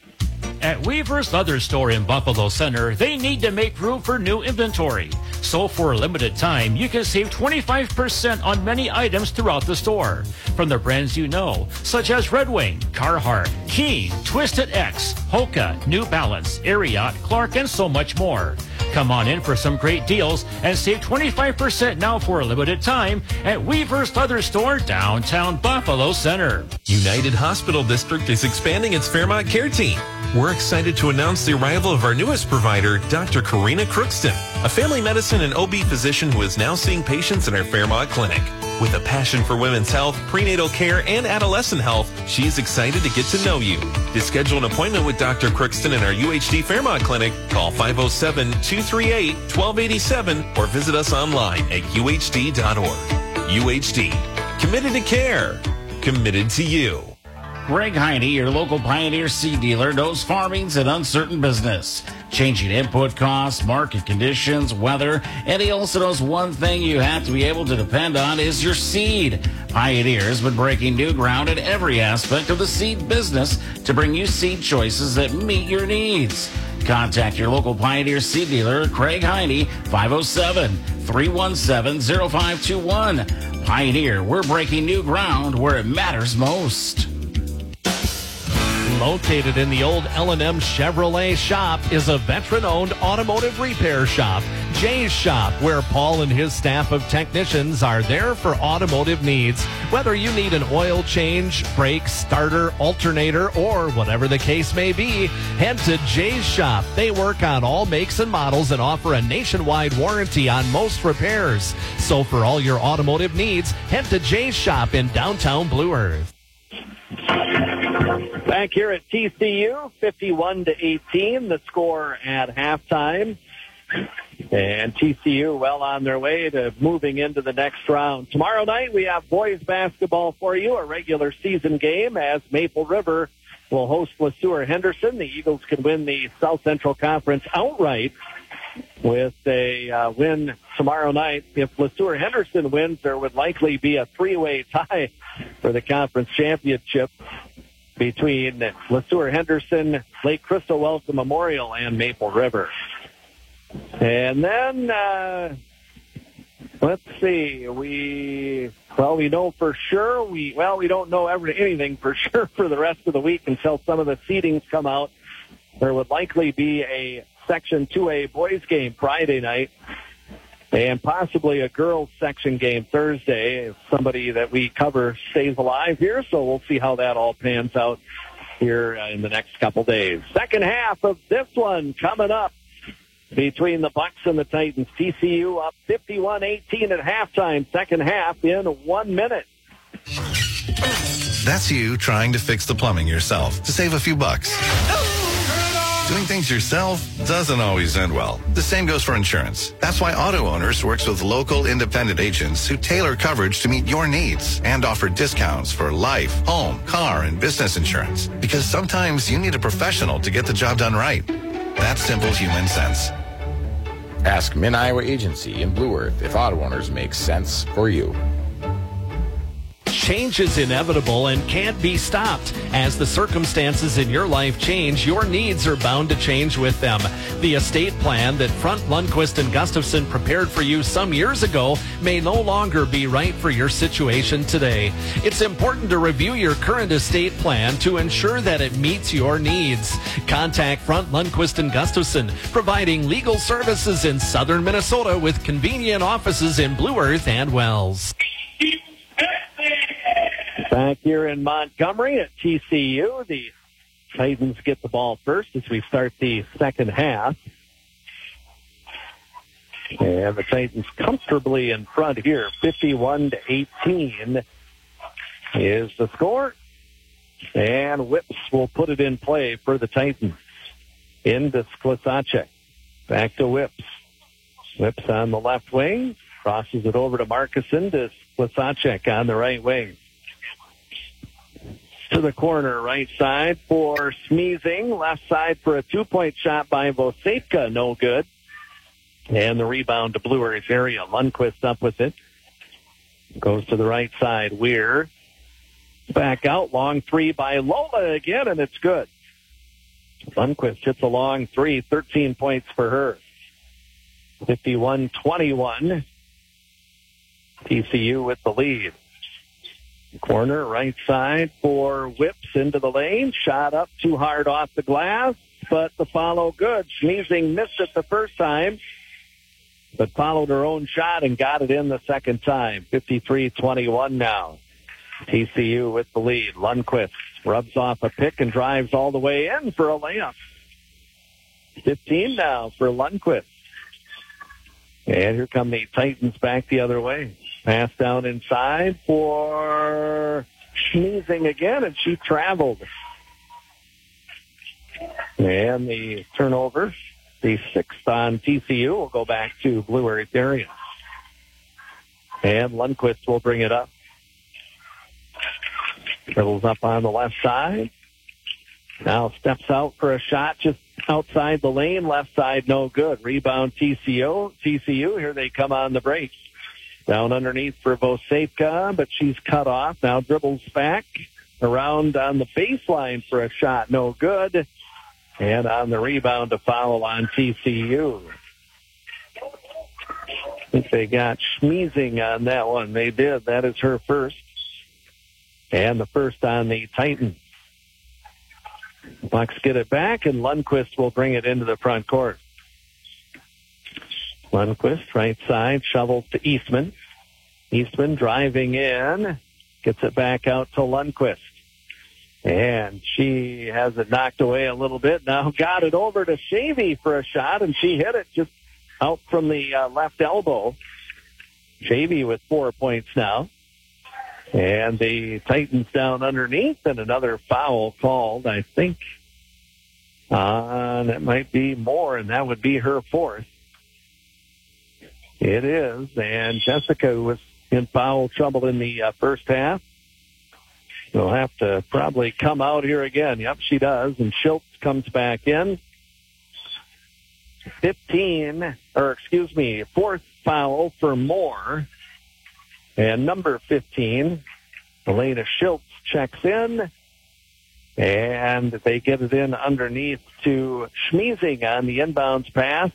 At Weaver's Leather Store in Buffalo Center, they need to make room for new inventory. So for a limited time, you can save twenty-five percent on many items throughout the store. From the brands you know, such as Red Wing, Carhartt, Keen, Twisted X, Hoka, New Balance, Ariat, Clark, and so much more. Come on in for some great deals and save twenty-five percent now for a limited time at Weaver's Leather Store, downtown Buffalo Center. United Hospital District is expanding its Fairmont Care Team. We're excited to announce the arrival of our newest provider, Doctor Karina Crookston, a family medicine and O B physician who is now seeing patients in our Fairmont Clinic. With a passion for women's health, prenatal care, and adolescent health, she is excited to get to know you. To schedule an appointment with Doctor Crookston in our U H D Fairmont Clinic, call five oh seven, two three eight, one two eight seven or visit us online at U H D dot org. U H D. Committed to care. Committed to you. Greg Heine, your local Pioneer seed dealer, knows farming's an uncertain business. Changing input costs, market conditions, weather, and he also knows one thing you have to be able to depend on is your seed. Pioneer has been breaking new ground in every aspect of the seed business to bring you seed choices that meet your needs. Contact your local Pioneer seed dealer, Craig Heine, five oh seven, three one seven, oh five two one. Pioneer, we're breaking new ground where it matters most. Located in the old L and M Chevrolet shop is a veteran-owned automotive repair shop, Jay's Shop, where Paul and his staff of technicians are there for automotive needs. Whether you need an oil change, brake, starter, alternator, or whatever the case may be, head to Jay's Shop. They work on all makes and models and offer a nationwide warranty on most repairs. So for all your automotive needs, head to Jay's Shop in downtown Blue Earth. Back here at T C U, fifty-one to eighteen, the score at halftime. And T C U well on their way to moving into the next round. Tomorrow night we have boys basketball for you, a regular season game as Maple River will host LeSueur Henderson. The Eagles can win the South Central Conference outright with a uh, win tomorrow night. If LeSueur Henderson wins, there would likely be a three-way tie for the conference championship between LeSueur Henderson, Lake Crystal Welcome Memorial, and Maple River. And then, uh, let's see, we, well, we know for sure, we, well, we don't know every, anything for sure for the rest of the week until some of the seedings come out. There would likely be a Section two A boys game Friday night and possibly a girls section game Thursday if somebody that we cover stays alive here. So we'll see how that all pans out here uh, in the next couple days. Second half of this one coming up between the Bucks and the Titans. T C U up fifty-one eighteen at halftime. Second half in one minute. That's you trying to fix the plumbing yourself to save a few bucks. Doing things yourself doesn't always end well. The same goes for insurance. That's why Auto Owners works with local independent agents who tailor coverage to meet your needs and offer discounts for life, home, car, and business insurance. Because sometimes you need a professional to get the job done right. That's simple human sense. Ask Mid-Iowa Agency in Blue Earth if Auto Owners makes sense for you. Change is inevitable and can't be stopped. As the circumstances in your life change, your needs are bound to change with them. The estate plan that Front, Lundquist, and Gustafson prepared for you some years ago may no longer be right for your situation today. It's important to review your current estate plan to ensure that it meets your needs. Contact Front, Lundquist, and Gustafson, providing legal services in southern Minnesota with convenient offices in Blue Earth and Wells. Back here in Montgomery at T C U, the Titans get the ball first as we start the second half. And the Titans comfortably in front here, fifty-one to eighteen is the score. And Whips will put it in play for the Titans. Into Sklisacek. Back to Whips. Whips on the left wing. Crosses it over to Markison to Sklisacek on the right wing. To the corner, right side for Smeezing. Left side for a two-point shot by Vosepka. No good. And the rebound to Blue Earth area. Lundquist up with it. Goes to the right side. Weir. Back out. Long three by Lola again, and it's good. Lundquist hits a long three. thirteen points for her. fifty-one twenty-one. T C U with the lead. Corner, right side for Whips into the lane. Shot up too hard off the glass, but the follow good. Sneezing missed it the first time, but followed her own shot and got it in the second time. fifty-three twenty-one now. T C U with the lead. Lundquist rubs off a pick and drives all the way in for a layup. fifteen now for Lundquist. And here come the Titans back the other way. Pass down inside for Schmiesing again, and she traveled. And the turnover, the sixth on T C U, will go back to Blue Earth area. And Lundquist will bring it up. Dribbles up on the left side. Now steps out for a shot just outside the lane. Left side, no good. Rebound T C U. T C U, here they come on the break. Down underneath for Vosejka, but she's cut off. Now dribbles back around on the baseline for a shot. No good. And on the rebound, a foul on T C U. I think they got Schmiesing on that one. They did. That is her first. And the first on the Titans. Bucks get it back, and Lundquist will bring it into the front court. Lundquist, right side, shovels to Eastman. Eastman driving in, gets it back out to Lundquist. And she has it knocked away a little bit. Now got it over to Shavy for a shot, and she hit it just out from the uh, left elbow. Shavy with four points now. And the Titans down underneath, and another foul called, I think. Uh, that might be more, and that would be her fourth. It is, and Jessica, who was in foul trouble in the uh, first half, will have to probably come out here again. Yep, she does, and Schultz comes back in. fifteen, or excuse me, fourth foul for Moore. And number fifteen, Elena Schultz checks in. And they get it in underneath to Schmiesing on the inbounds pass.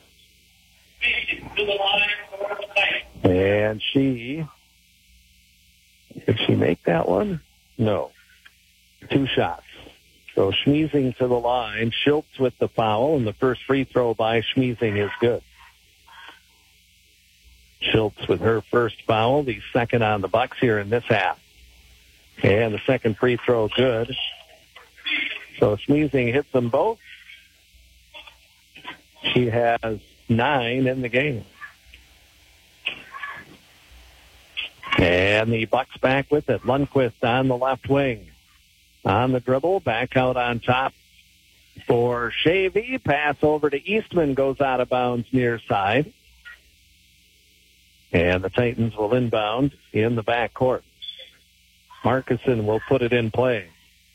And she, did she make that one? No. Two shots. So Schmiesing to the line. Schultz with the foul, and the first free throw by Schmiesing is good. Schultz with her first foul, the second on the Bucks here in this half. And the second free throw good. So Schmiesing hits them both. She has nine in the game. And the Bucks back with it. Lundquist on the left wing. On the dribble, back out on top for Shavy. Pass over to Eastman, goes out of bounds near side. And the Titans will inbound in the backcourt. Markison will put it in play.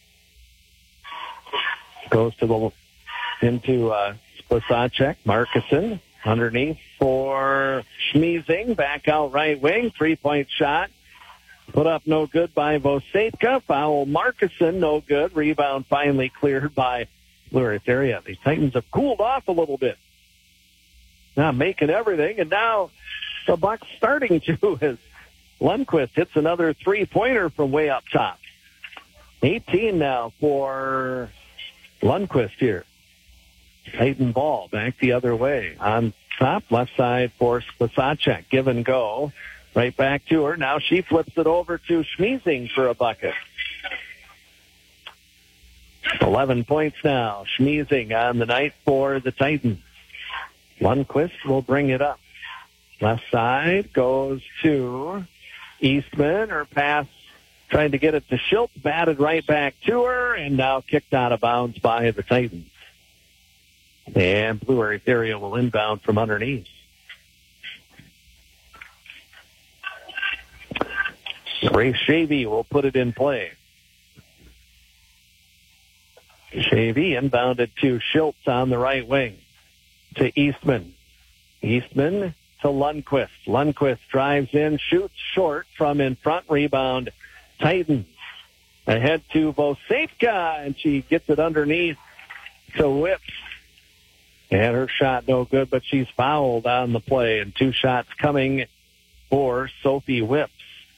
Goes to the into uh, Spasacek. Markison underneath for Schmiesing. Back out right wing. Three-point shot. Put up no good by Vosejka. Foul Markison, no good. Rebound finally cleared by Blue Earth area. The Titans have cooled off a little bit. Now making everything, and now the Bucks starting to as Lundquist hits another three-pointer from way up top. eighteen now for Lundquist here. Titan ball back the other way. On top, left side for Spasacek. Give and go. Right back to her. Now she flips it over to Schmiesing for a bucket. eleven points now. Schmiesing on the night for the Titans. Lundquist will bring it up. Left side goes to Eastman. Her pass trying to get it to Schultz. Batted right back to her, and now kicked out of bounds by the Titans. And Blue Earth area will inbound from underneath. Grace Shavy will put it in play. Shavy inbounded to Schultz on the right wing. To Eastman. Eastman to Lundquist. Lundquist drives in, shoots short from in front. Rebound Titans. Ahead to Vosejka, and she gets it underneath to Whips. And her shot no good, but she's fouled on the play. And two shots coming for Sophie Whips.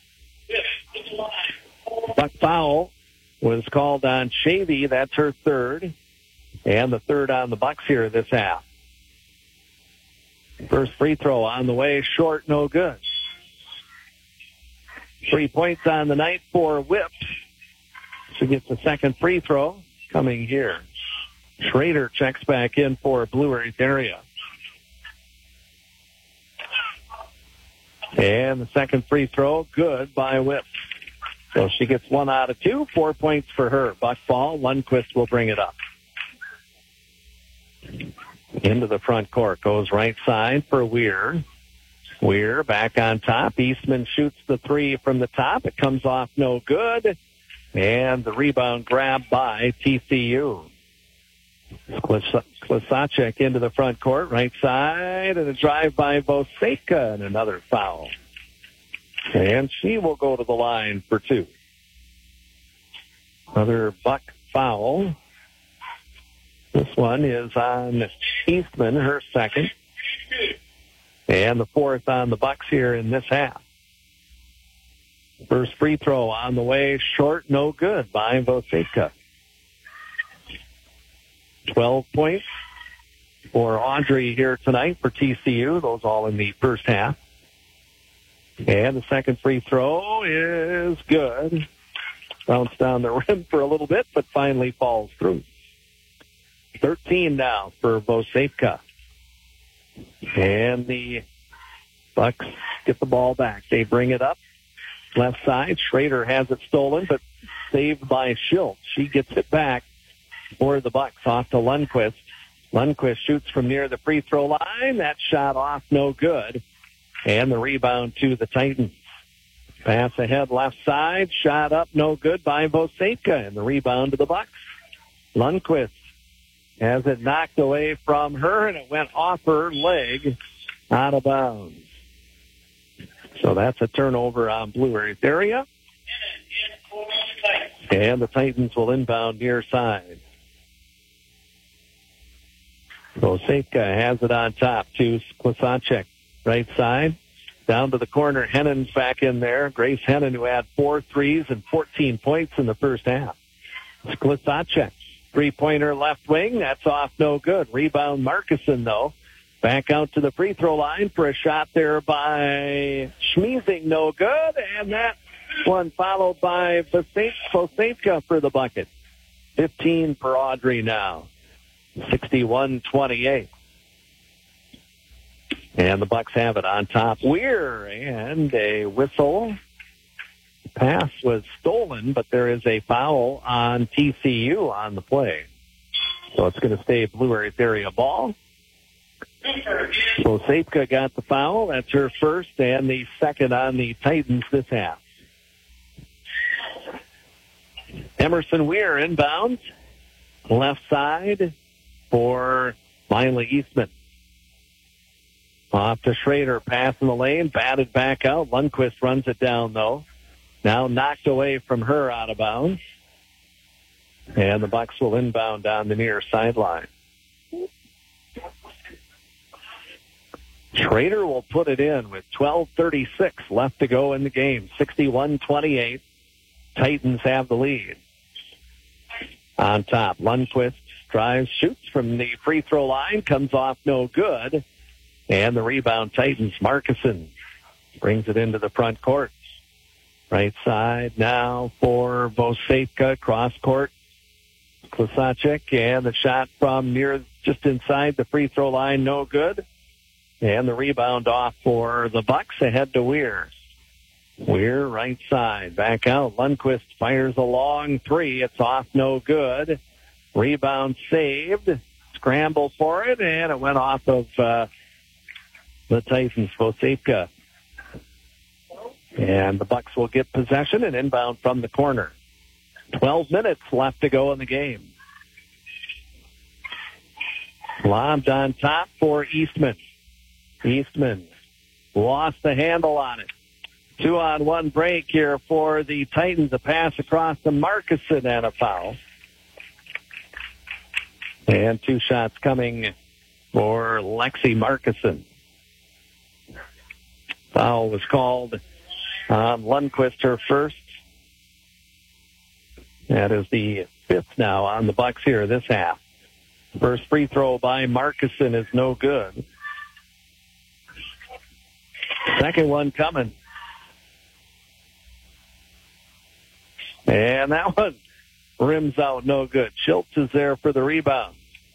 Buck foul was called on Shavy. That's her third. And the third on the Bucks here this half. First free throw on the way, short, no good. Three points on the night for Whips. She gets the second free throw coming here. Schrader checks back in for Blue Earth area. And the second free throw, good by Whip. So she gets one out of two, four points for her. Buck ball, Lundquist will bring it up. Into the front court, goes right side for Weir. Weir back on top. Eastman shoots the three from the top. It comes off no good. And the rebound grab by T C U. Klasacek into the front court, right side, and a drive by Voseka, and another foul. And she will go to the line for two. Another Buck foul. This one is on Eastman, her second. And the fourth on the Bucks here in this half. First free throw on the way, short, no good by Voseka. twelve points for Audrey here tonight for T C U. Those all in the first half. And the second free throw is good. Bounced down the rim for a little bit, but finally falls through. thirteen now for Voseka. And the Bucks get the ball back. They bring it up. Left side, Schrader has it stolen, but saved by Schultz. She gets it back for the Bucks, off to Lundquist. Lundquist shoots from near the free throw line. That shot off, no good. And the rebound to the Titans. Pass ahead left side, shot up, no good by Voseka. And the rebound to the Bucks. Lundquist has it knocked away from her, and it went off her leg out of bounds. So that's a turnover on Blue Earth area. And the Titans will inbound near side. Voseka has it on top to Klasacek. Right side. Down to the corner. Hennon's back in there. Grace Hennon, who had four threes and fourteen points in the first half. Klasacek. Three-pointer left wing. That's off no good. Rebound Markison, though. Back out to the free throw line for a shot there by Schmiesing. No good. And that one followed by Voseka for the bucket. fifteen for Audrey now. sixty-one twenty-eight. And the Bucks have it on top. Weir and a whistle. The pass was stolen, but there is a foul on T C U on the play. So it's going to stay Blue Earth area ball. So Voseka got the foul. That's her first and the second on the Titans this half. Emerson Weir inbounds. Left side for Miley Eastman. Off to Schrader, pass in the lane, batted back out. Lundquist runs it down, though. Now knocked away from her out of bounds. And the Bucks will inbound down the near sideline. Schrader will put it in with twelve thirty-six left to go in the game. sixty-one twenty-eight. Titans have the lead. On top, Lundquist drives, shoots from the free throw line, comes off no good. And the rebound, Titans. Markison brings it into the front court. Right side now for Voseka, cross court. Klasacek, and the shot from near just inside the free throw line, no good. And the rebound off for the Bucks, ahead to Weir. Weir, right side, back out. Lundquist fires a long three. It's off, no good. Rebound saved. Scramble for it, and it went off of uh, the Titans. Voseka. And the Bucks will get possession and inbound from the corner. Twelve minutes left to go in the game. Lobbed on top for Eastman. Eastman lost the handle on it. Two on one break here for the Titans. A pass across to Markison and a foul. And two shots coming for Lexi Markison. Foul was called on Lundquist, her first. That is the fifth now on the Bucks here this half. First free throw by Markison is no good. Second one coming. And that one rims out, no good. Schultz is there for the rebound.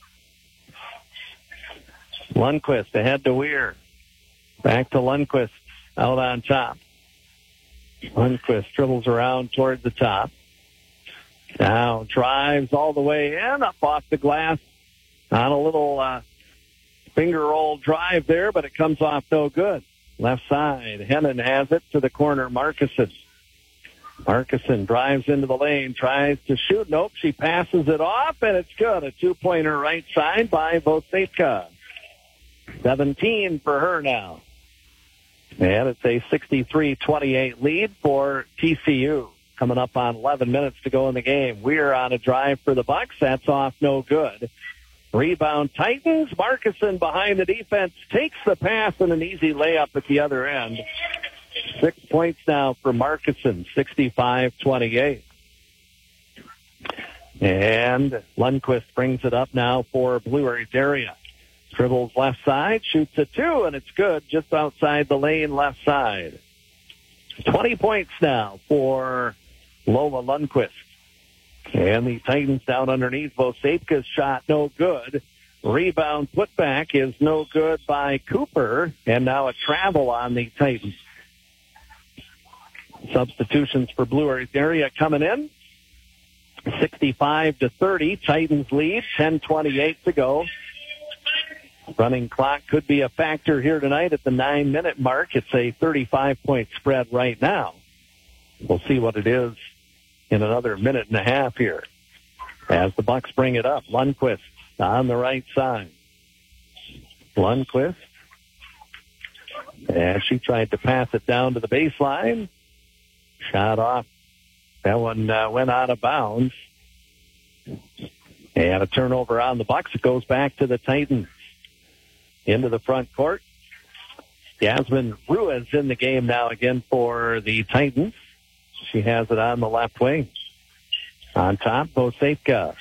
Lundquist ahead to Weir. Back to Lundquist out on top. Lundquist dribbles around toward the top. Now drives all the way in, up off the glass on a little uh, finger roll drive there, but it comes off no good. Left side, Hennon has it to the corner, Markison. Markison drives into the lane, tries to shoot. Nope, she passes it off, and it's good. A two-pointer right side by Vosejpka. seventeen for her now. And it's a sixty-three twenty-eight lead for T C U. Coming up on eleven minutes to go in the game. We're on a drive for the Bucks. That's off no good. Rebound Titans. Markison behind the defense takes the pass and an easy layup at the other end. Six points now for Markison, sixty-five twenty-eight. And Lundquist brings it up now for Blue Earth area. Dribbles left side, shoots a two, and it's good just outside the lane left side. twenty points now for Lola Lundquist. And the Titans down underneath. Vosejpka's shot no good. Rebound putback is no good by Cooper. And now a travel on the Titans. Substitutions for Blue Earth area coming in. sixty-five to thirty. Titans lead. ten twenty-eight to go. Running clock could be a factor here tonight at the nine-minute mark. It's a thirty-five point spread right now. We'll see what it is in another minute and a half here. As the Bucks bring it up, Lundquist on the right side. Lundquist. And she tried to pass it down to the baseline. Shot off. That one uh, went out of bounds. And a turnover on the Bucks. It goes back to the Titans. Into the front court. Yasmin Ruiz in the game now again for the Titans. She has it on the left wing. On top, Vosejpka.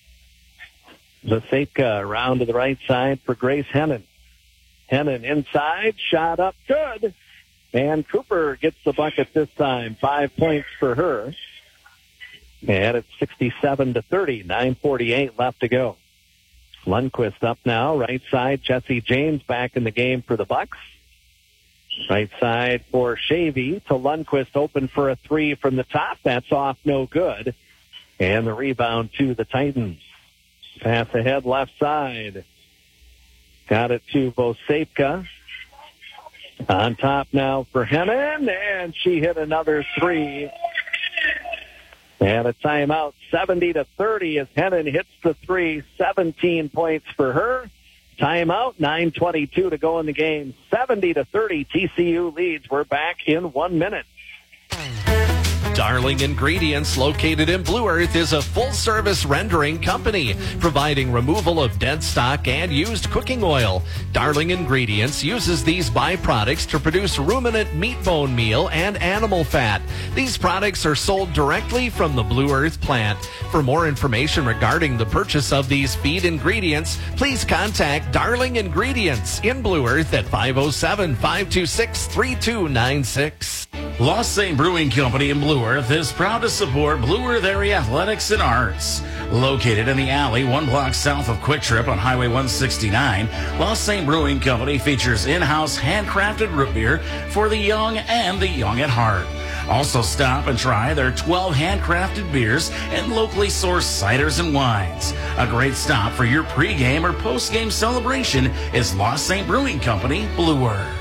Vosejpka around to the right side for Grace Hennon. Hennon inside, shot up good. And Cooper gets the bucket this time. Five points for her. And it's sixty-seven to thirty. nine forty-eight left to go. Lundquist up now, right side. Jesse James back in the game for the Bucks. Right side for Shavy to Lundquist, open for a three from the top. That's off, no good. And the rebound to the Titans. Pass ahead left side. Got it to Vosejpka. On top now for Hennon, and she hit another three. And a timeout, seventy to thirty as Hennon hits the three, seventeen points for her. Timeout, nine twenty-two to go in the game. seventy to thirty, T C U leads. We're back in one minute. Darling Ingredients, located in Blue Earth, is a full-service rendering company providing removal of dead stock and used cooking oil. Darling Ingredients uses these byproducts to produce ruminant meat bone meal and animal fat. These products are sold directly from the Blue Earth plant. For more information regarding the purchase of these feed ingredients, please contact Darling Ingredients in Blue Earth at five oh seven, five two six, three two nine six. Lost Saint Brewing Company in Blue Earth is proud to support Blue Earth area athletics and arts. Located in the alley one block south of Quick Trip on Highway one sixty-nine, Lost Saint Brewing Company features in-house handcrafted root beer for the young and the young at heart. Also stop and try their twelve handcrafted beers and locally sourced ciders and wines. A great stop for your pregame or postgame celebration is Lost Saint Brewing Company, Blue Earth.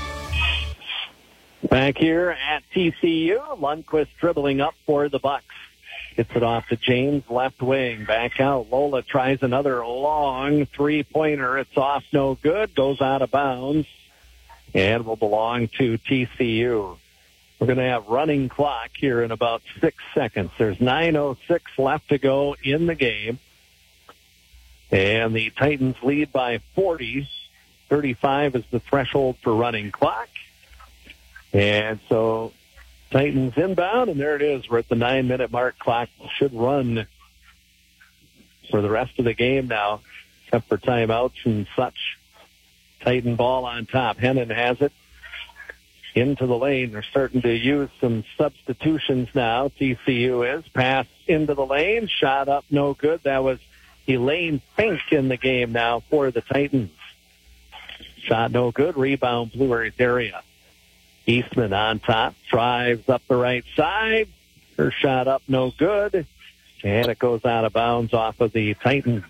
Back here at T C U, Lundquist dribbling up for the Bucks. Gets it off to James, left wing. Back out. Lola tries another long three-pointer. It's off, no good. Goes out of bounds. And will belong to T C U. We're going to have running clock here in about six seconds. There's nine oh six left to go in the game. And the Titans lead by forty. thirty-five is the threshold for running clock. And so Titans inbound, and there it is. We're at the nine-minute mark. Clock should run for the rest of the game now, except for timeouts and such. Titan ball on top. Hennon has it. into the lane. They're starting to use some substitutions now. T C U is. Pass into the lane. Shot up, no good. That was Elaine Fink in the game now for the Titans. Shot no good. Rebound, Blue Earth area. Eastman on top. Drives up the right side. Her shot up, no good. And it goes out of bounds off of the Titans.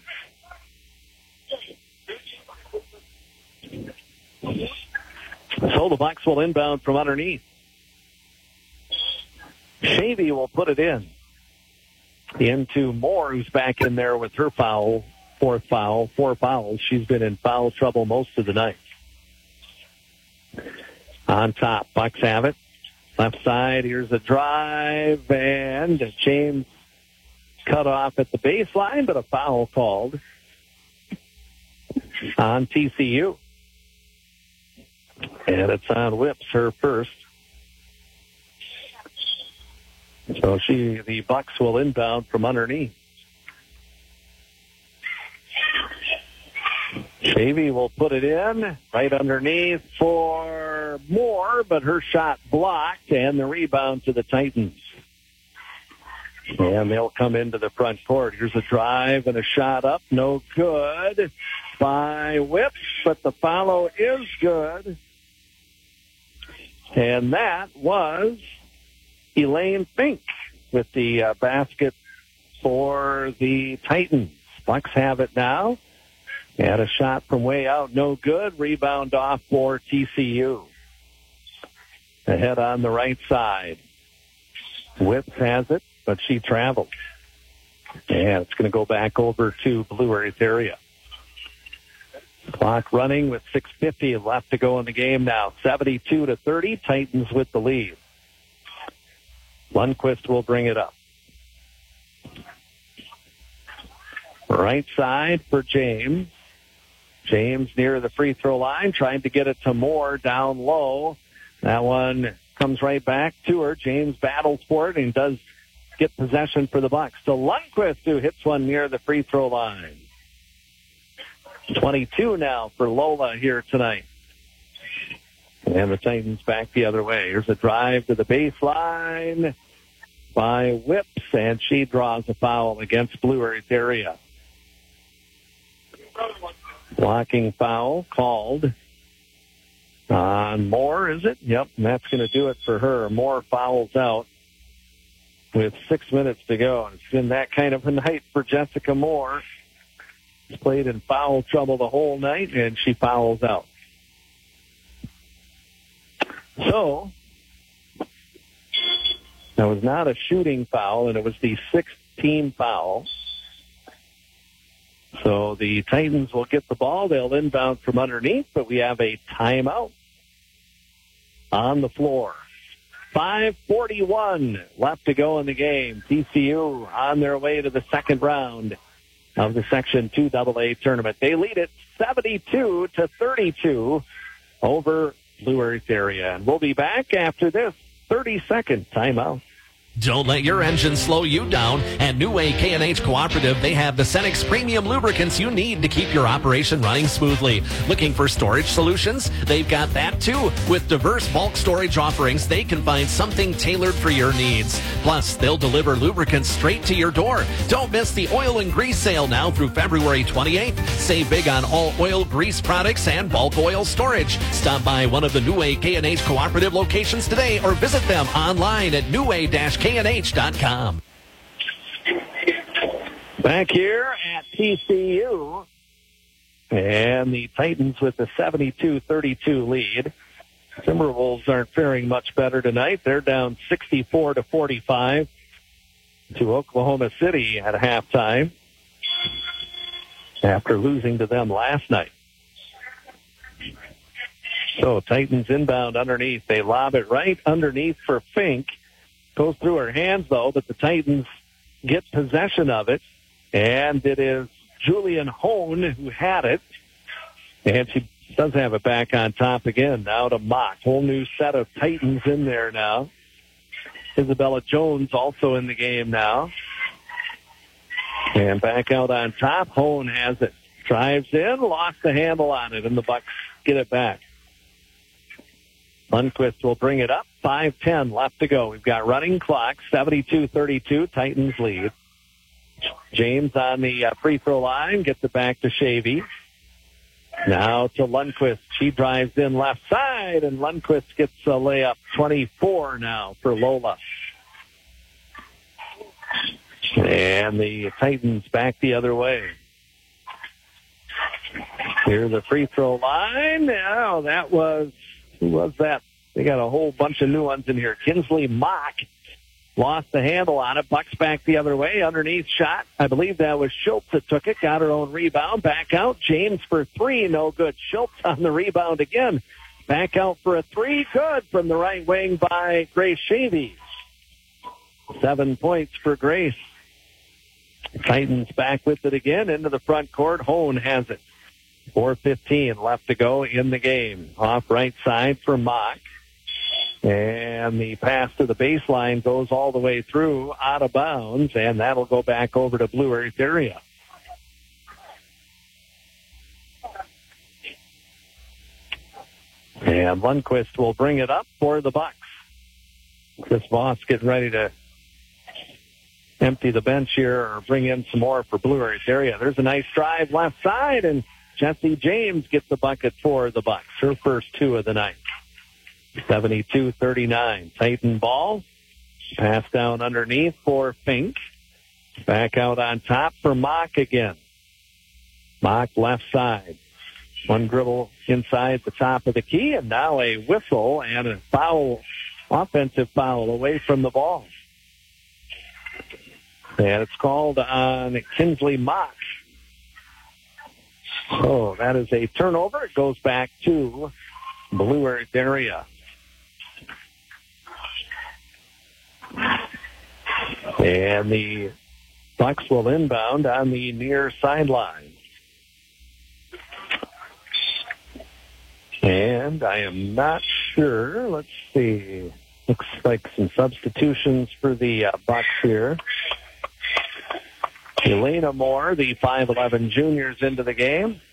So the Bucks will inbound from underneath. Shavy will put it in. Into Moore, who's back in there with her foul. Fourth foul. Four fouls. She's been in foul trouble most of the night. On top, Bucks have it. Left side, here's a drive, and James cut off at the baseline, but a foul called on T C U. And it's on Whips, her first. So she, the Bucks will inbound from underneath. Shavy will put it in right underneath for Moore, but her shot blocked, and the rebound to the Titans. And they'll come into the front court. Here's a drive and a shot up. No good by Whips, but the follow is good. And that was Elaine Fink with the uh, basket for the Titans. Bucks have it now. And a shot from way out, no good. Rebound off for T C U. Ahead on the right side. Whips has it, but she traveled. And it's going to go back over to Blue Earth area. Clock running with six fifty left to go in the game now. seventy-two to thirty, Titans with the lead. Lundquist will bring it up. Right side for James. James near the free throw line, trying to get it to Moore down low. That one comes right back to her. James battles for it and does get possession for the Bucks. To Lundquist, who hits one near the free throw line. twenty-two now for Lola here tonight. And the Titans back the other way. Here's a drive to the baseline by Whips, and she draws a foul against Blue Earth area. Blocking foul called on Moore, is it? Yep, and that's going to do it for her. Moore fouls out with six minutes to go. And it's been that kind of a night for Jessica Moore. She's played in foul trouble the whole night, and she fouls out. So, that was not a shooting foul, and it was the sixth team foul. So the Titans will get the ball. They'll inbound from underneath, but we have a timeout on the floor. five forty-one left to go in the game. T C U on their way to the second round of the Section two double A tournament. They lead it seventy-two to thirty-two over Blue Earth area. And we'll be back after this thirty-second timeout. Don't let your engine slow you down. At New Way K and H Cooperative, they have the Cenex premium lubricants you need to keep your operation running smoothly. Looking for storage solutions? They've got that too. With diverse bulk storage offerings, they can find something tailored for your needs. Plus, they'll deliver lubricants straight to your door. Don't miss the oil and grease sale now through February twenty-eighth. Save big on all oil, grease products, and bulk oil storage. Stop by one of the New Way K and H Cooperative locations today or visit them online at new way dash K and H dot com. Back here at T C U, and the Titans with the seventy-two thirty-two lead. Timberwolves aren't faring much better tonight. They're down sixty-four to forty-five to Oklahoma City at halftime after losing to them last night. So Titans inbound underneath. They lob it right underneath for Fink. Goes through her hands, though, but the Titans get possession of it. And it is Julian Hone who had it. And she does have it back on top again. Now to Mock. Whole new set of Titans in there now. Isabella Jones also in the game now. And back out on top. Hone has it. Drives in, lost the handle on it, and the Bucks get it back. Lundquist will bring it up. five ten left to go. We've got running clock, seventy-two thirty-two, Titans lead. James on the uh, free throw line, gets it back to Shavy. Now to Lundquist. She drives in left side, and Lundquist gets a layup. twenty-four now for Lola. And the Titans back the other way. Here's the free throw line. Oh, that was, who was that? They got a whole bunch of new ones in here. Kinsley Mock lost the handle on it. Bucks back the other way. Underneath shot. I believe that was Schultz that took it. Got her own rebound. Back out. James for three. No good. Schultz on the rebound again. Back out for a three. Good from the right wing by Grace Shavy. Seven points for Grace. Titans back with it again into the front court. Hone has it. four fifteen left to go in the game. Off right side for Mock. And the pass to the baseline goes all the way through, out of bounds, and that'll go back over to Blue Earth area. And Lundquist will bring it up for the Bucks. Chris Voss getting ready to empty the bench here or bring in some more for Blue Earth area. There's a nice drive left side, and Jessie James gets the bucket for the Bucks, her first two of the night. seventy-two thirty-nine. Titan ball. Pass down underneath for Fink. Back out on top for Mock again. Mock left side. One dribble inside the top of the key, and now a whistle and a foul, offensive foul away from the ball. And it's called on Kinsley Mock. So that is a turnover. It goes back to Blue Earth area. And the Bucks will inbound on the near sideline. And I am not sure. Let's see. Looks like some substitutions for the uh, Bucks here. Elena Moore, the five eleven juniors, into the game.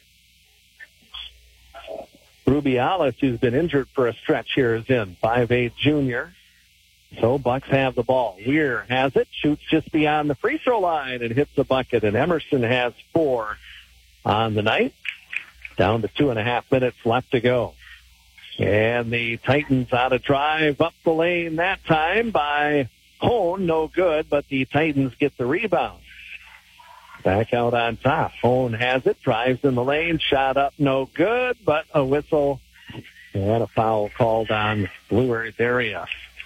Ruby Alice, who's been injured for a stretch here, is in. five eight junior. So Bucks have the ball. Weir has it, shoots just beyond the free throw line and hits the bucket. And Emerson has four on the night. Down to two and a half minutes left to go. And the Titans on a drive up the lane that time by Hone. No good, but the Titans get the rebound. Back out on top. Hone has it, drives in the lane, shot up, no good, but a whistle and a foul called on Blue Earth area.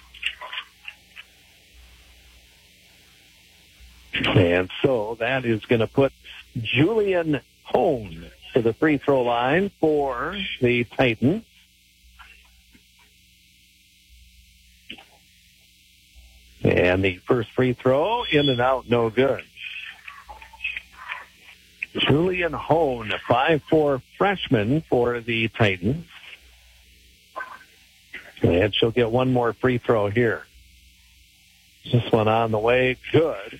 And so that is going to put Julian Hone to the free throw line for the Titans. And the first free throw, in and out, no good. Julian Hone, a five four freshman for the Titans. And she'll get one more free throw here. This one on the way, good.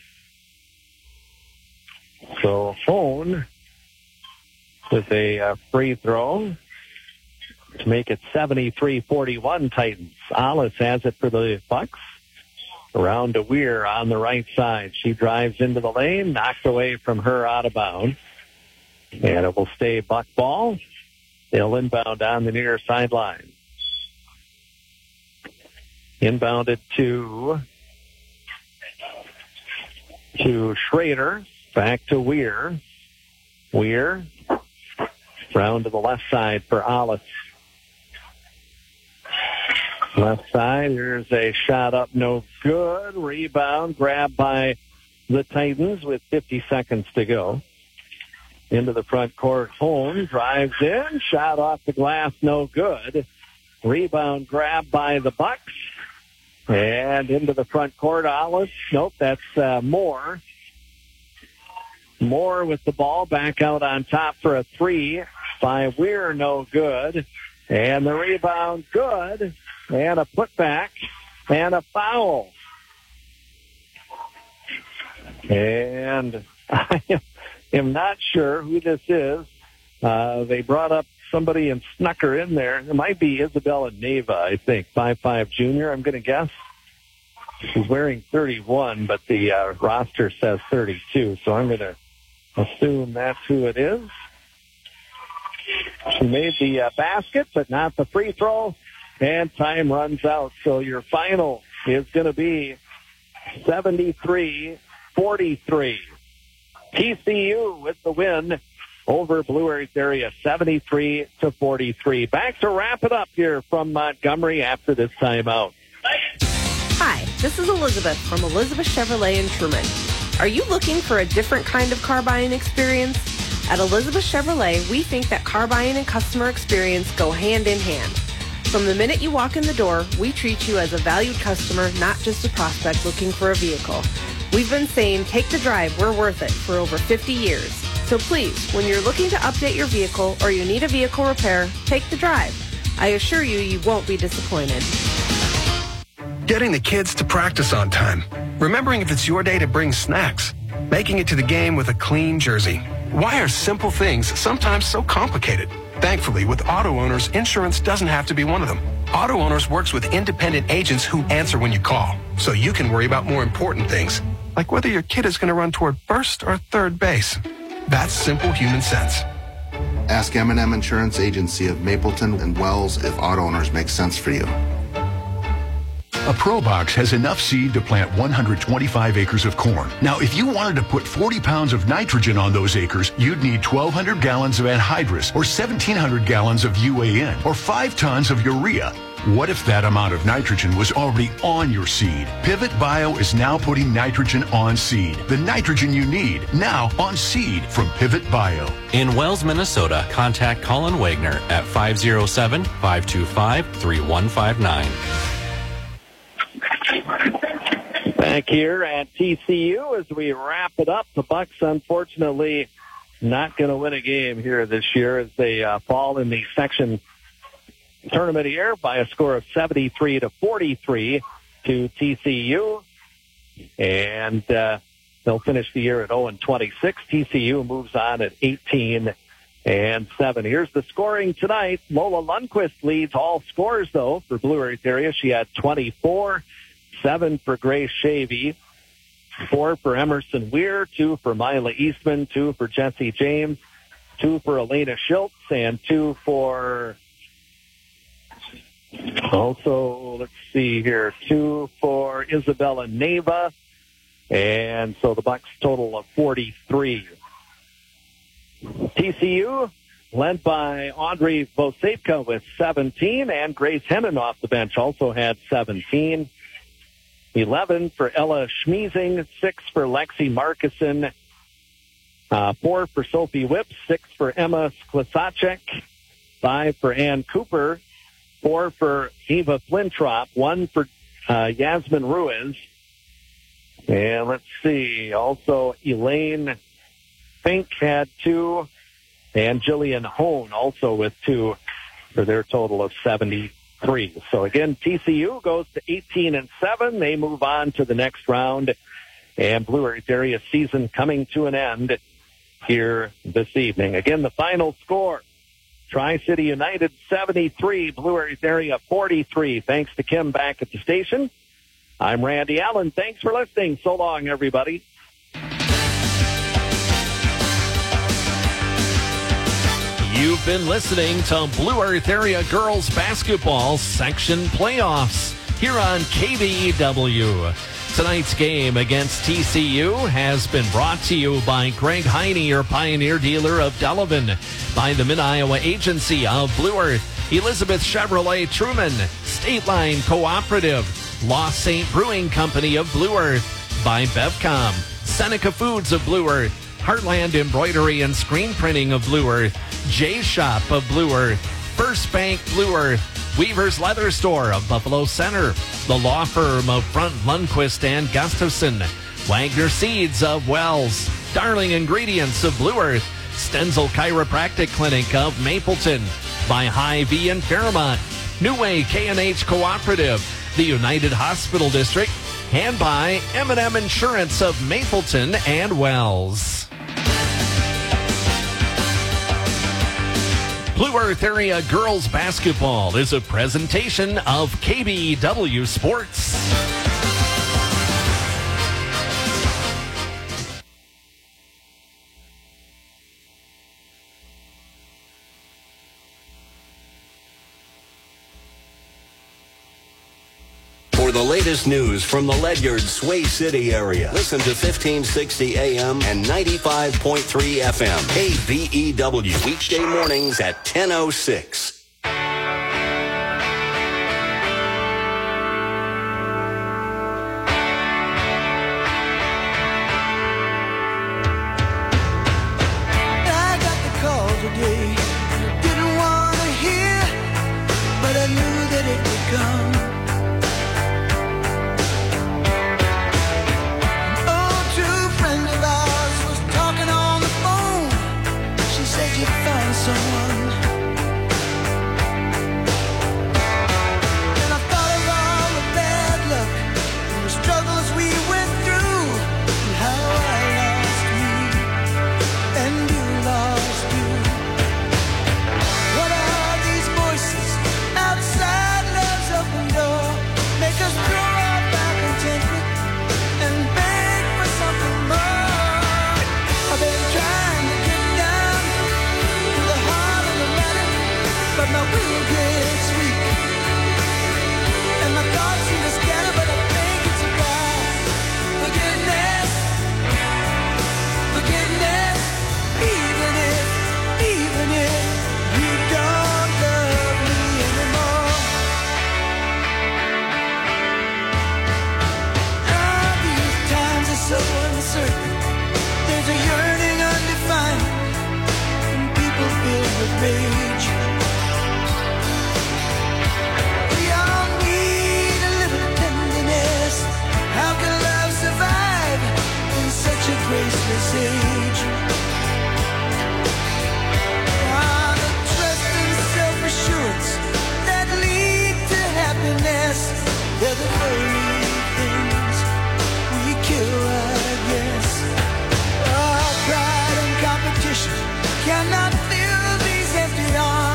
So Hone with a uh, free throw to make it seventy-three forty-one Titans. Alice has it for the Bucks. Around to Weir on the right side. She drives into the lane, knocked away from her out of bounds. And it will stay Buck ball. They'll inbound on the near sideline. Inbounded to, to Schrader. Back to Weir. Weir. Round to the left side for Alice. Left side, here's a shot up, no good. Rebound, grabbed by the Titans with fifty seconds to go. Into the front court, Hone drives in, shot off the glass, no good. Rebound grabbed by the Bucks. And into the front court, Alice. Nope, that's uh, Moore. Moore with the ball, back out on top for a three. By Weir, no good. And the rebound, good. And a putback and a foul. And I am not sure who this is. Uh, they brought up somebody and snuck her in there. It might be Isabella Neva, I think, five five junior, I'm going to guess. She's wearing thirty-one, but the uh, roster says thirty-two, so I'm going to assume that's who it is. She made the uh, basket, but not the free throw, and time runs out. So your final is going to be seventy-three forty-three. T C U with the win over Blue Earth area, seventy-three to forty-three. Back to wrap it up here from Montgomery after this timeout. Hi, this is Elizabeth from Elizabeth Chevrolet in Truman. Are you looking for a different kind of car buying experience? At Elizabeth Chevrolet, we think that car buying and customer experience go hand in hand. From the minute you walk in the door, we treat you as a valued customer, not just a prospect looking for a vehicle. We've been saying, take the drive, we're worth it, for over fifty years. So please, when you're looking to update your vehicle or you need a vehicle repair, take the drive. I assure you, you won't be disappointed. Getting the kids to practice on time. Remembering if it's your day to bring snacks. Making it to the game with a clean jersey. Why are simple things sometimes so complicated? Thankfully, with Auto Owners, insurance doesn't have to be one of them. Auto Owners works with independent agents who answer when you call, so you can worry about more important things, like whether your kid is going to run toward first or third base. That's simple human sense. Ask M and M Insurance Agency of Mapleton and Wells if Auto Owners makes sense for you. A ProBox has enough seed to plant one hundred twenty-five acres of corn. Now, if you wanted to put forty pounds of nitrogen on those acres, you'd need twelve hundred gallons of anhydrous, or seventeen hundred gallons of U A N, or five tons of urea. What if that amount of nitrogen was already on your seed? Pivot Bio is now putting nitrogen on seed. The nitrogen you need, now on seed from Pivot Bio. In Wells, Minnesota, contact Colin Wagner at five oh seven, five two five, three one five nine. Back here at T C U as we wrap it up. The Bucks, unfortunately, not going to win a game here this year as they uh, fall in the section tournament here by a score of seventy-three to forty-three to T C U. And uh, they'll finish the year at oh and twenty-six. T C U moves on at eighteen and seven. Here's the scoring tonight. Lola Lundquist leads all scores, though, for Blue Earth area. She had twenty-four. Seven for Grace Shavy, four for Emerson Weir, two for Mila Eastman, two for Jesse James, two for Elena Schultz, and two for, also, let's see here, two for Isabella Neva, and so the Bucks total of forty-three. T C U led by Audrey Vosepka with seventeen, and Grace Hennon off the bench also had seventeen. eleven for Ella Schmiesing, six for Lexi Markison, uh, four for Sophie Whips, six for Emma Sklasacek, five for Ann Cooper, four for Eva Flintrop, one for uh, Yasmin Ruiz. And let's see, also Elaine Fink had two, and Jillian Hone also with two for their total of seventy. Three. So again, T C U goes to eighteen and seven. They move on to the next round, and Blue Earth area season coming to an end here this evening. Again, the final score: Tri-City United seventy-three, Blue Earth area forty-three. Thanks to Kim back at the station. I'm Randy Allen. Thanks for listening. So long, everybody. You've been listening to Blue Earth Area Girls Basketball Section Playoffs here on K B E W. Tonight's game against T C U has been brought to you by Greg Heine, your Pioneer dealer of Delavan, by the Mid-Iowa Agency of Blue Earth, Elizabeth Chevrolet Truman, State Line Cooperative, Lost Saint Brewing Company of Blue Earth, by Bevcom, Seneca Foods of Blue Earth, Heartland Embroidery and Screen Printing of Blue Earth, Jay's Shop of Blue Earth, First Bank Blue Earth, Weaver's Leather Store of Buffalo Center, the law firm of Front Lundquist and Gustafson, Wagner Seeds of Wells, Darling Ingredients of Blue Earth, Stenzel Chiropractic Clinic of Mapleton, by Hy-Vee and Fairmont, New Way K and H Cooperative, the United Hospital District, and by M and M Insurance of Mapleton and Wells. Blue Earth Area Girls Basketball is a presentation of K B W Sports. For the latest news from the Ledyard Sway City area, listen to fifteen sixty A M and ninety-five point three F M. K V E W, weekday mornings at ten oh six. I got the call today. I didn't want to hear, but I knew that it would come. You found someone, and I thought of all the bad luck and the struggles we went through, and how I lost me and you lost you. What are these voices outside love's open door? Make us throw out our contentment and beg for something more. I've been trying to get down, but my will gets weak, and my thoughts seem to scatter, but I think it's about forgiveness, forgiveness, even if, even if you don't love me anymore. Oh, these times are so uncertain, there's a yearning undefined, and people filled with rage. How can love survive in such a graceless age? Ah, the trust and self-assurance that lead to happiness, they're the very things we kill, I guess. Ah, pride and competition cannot fill these empty arms.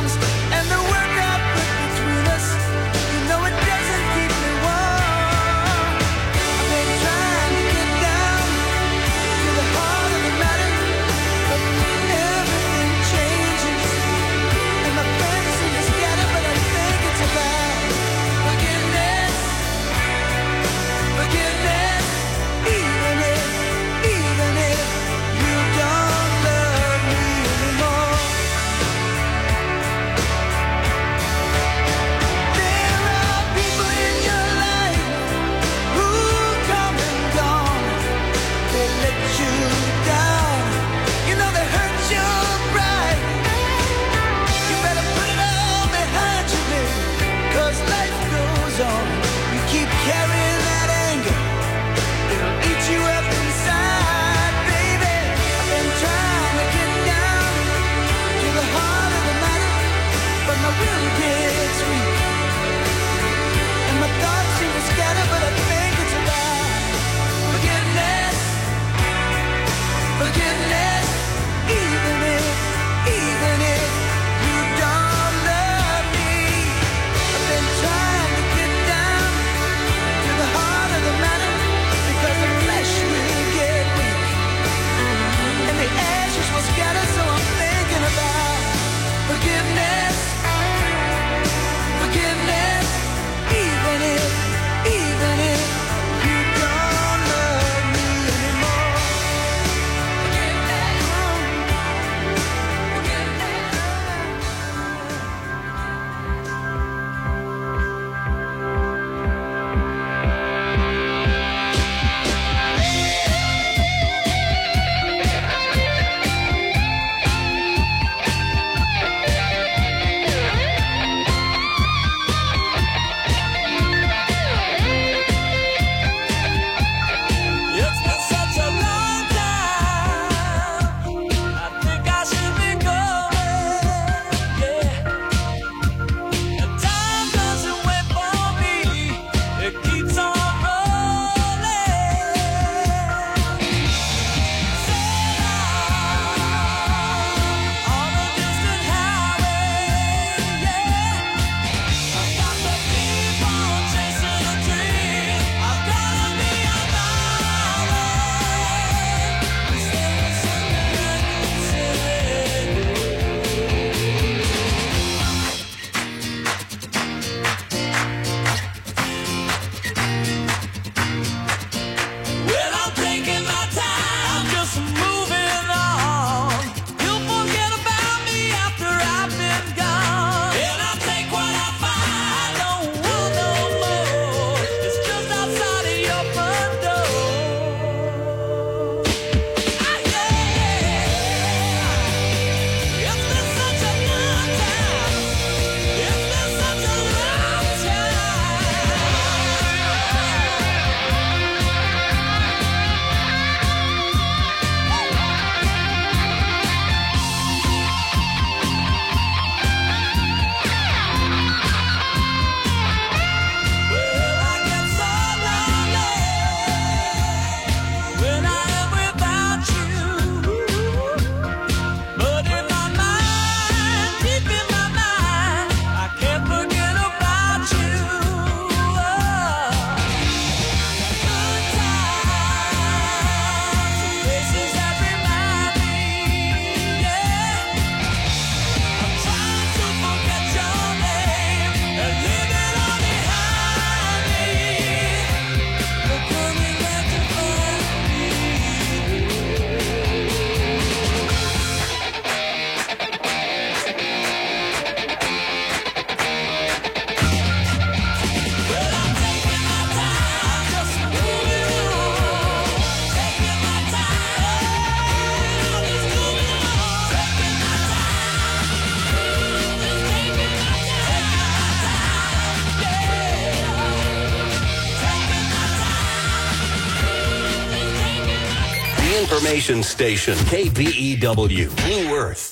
information station, K B E W, Blue Earth.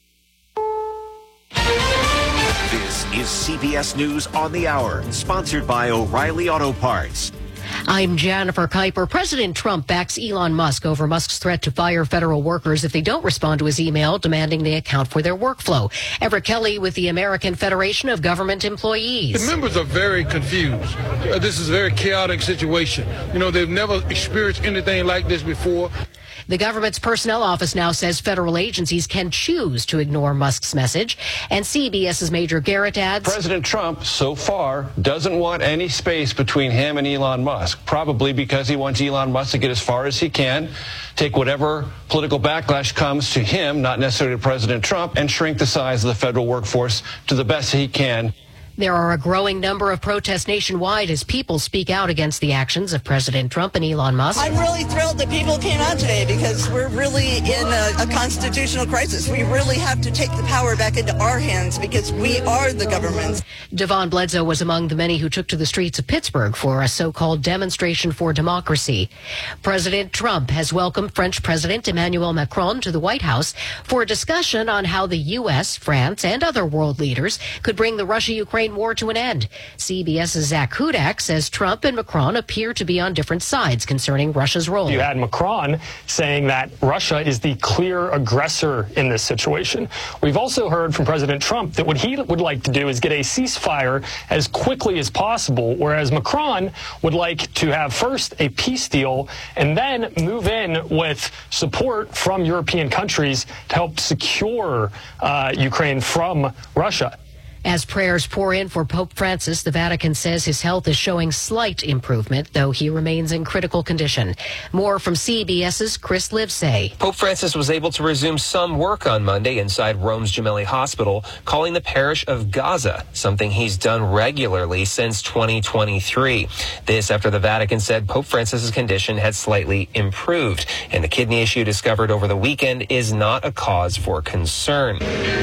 This is C B S News on the Hour, sponsored by O'Reilly Auto Parts. I'm Jennifer Kuiper. President Trump backs Elon Musk over Musk's threat to fire federal workers if they don't respond to his email demanding they account for their workflow. Everett Kelly with the American Federation of Government Employees. The members are very confused. Uh, this is a very chaotic situation. You know, they've never experienced anything like this before. The government's personnel office now says federal agencies can choose to ignore Musk's message. And CBS's Major Garrett adds, President Trump, so far, doesn't want any space between him and Elon Musk, probably because he wants Elon Musk to get as far as he can, take whatever political backlash comes to him, not necessarily to President Trump, and shrink the size of the federal workforce to the best he can. There are a growing number of protests nationwide as people speak out against the actions of President Trump and Elon Musk. I'm really thrilled that people came out today because we're really in a, a constitutional crisis. We really have to take the power back into our hands because we are the government. Devon Bledsoe was among the many who took to the streets of Pittsburgh for a so-called demonstration for democracy. President Trump has welcomed French President Emmanuel Macron to the White House for a discussion on how the U S, France, and other world leaders could bring the Russia-Ukraine war to an end. CBS's Zach Hudak says Trump and Macron appear to be on different sides concerning Russia's role. You had Macron saying that Russia is the clear aggressor in this situation. We've also heard from President Trump that what he would like to do is get a ceasefire as quickly as possible, whereas Macron would like to have first a peace deal and then move in with support from European countries to help secure uh, Ukraine from Russia. As prayers pour in for Pope Francis, the Vatican says his health is showing slight improvement, though he remains in critical condition. More from CBS's Chris Livesay. Pope Francis was able to resume some work on Monday inside Rome's Gemelli Hospital, calling the parish of Gaza, something he's done regularly since twenty twenty-three. This after the Vatican said Pope Francis's condition had slightly improved, and the kidney issue discovered over the weekend is not a cause for concern.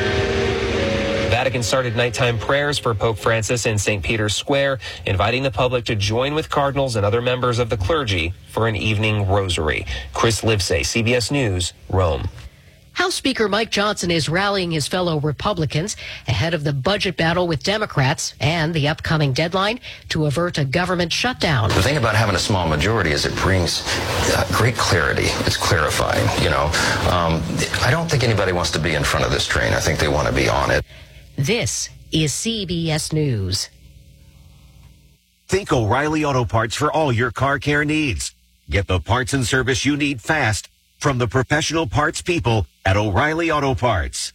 Vatican started nighttime prayers for Pope Francis in Saint Peter's Square, inviting the public to join with cardinals and other members of the clergy for an evening rosary. Chris Livesay, C B S News, Rome. House Speaker Mike Johnson is rallying his fellow Republicans ahead of the budget battle with Democrats and the upcoming deadline to avert a government shutdown. The thing about having a small majority is it brings uh, great clarity. It's clarifying, you know. Um, I don't think anybody wants to be in front of this train. I think they want to be on it. This is C B S News. Think O'Reilly Auto Parts for all your car care needs. Get the parts and service you need fast from the professional parts people at O'Reilly Auto Parts.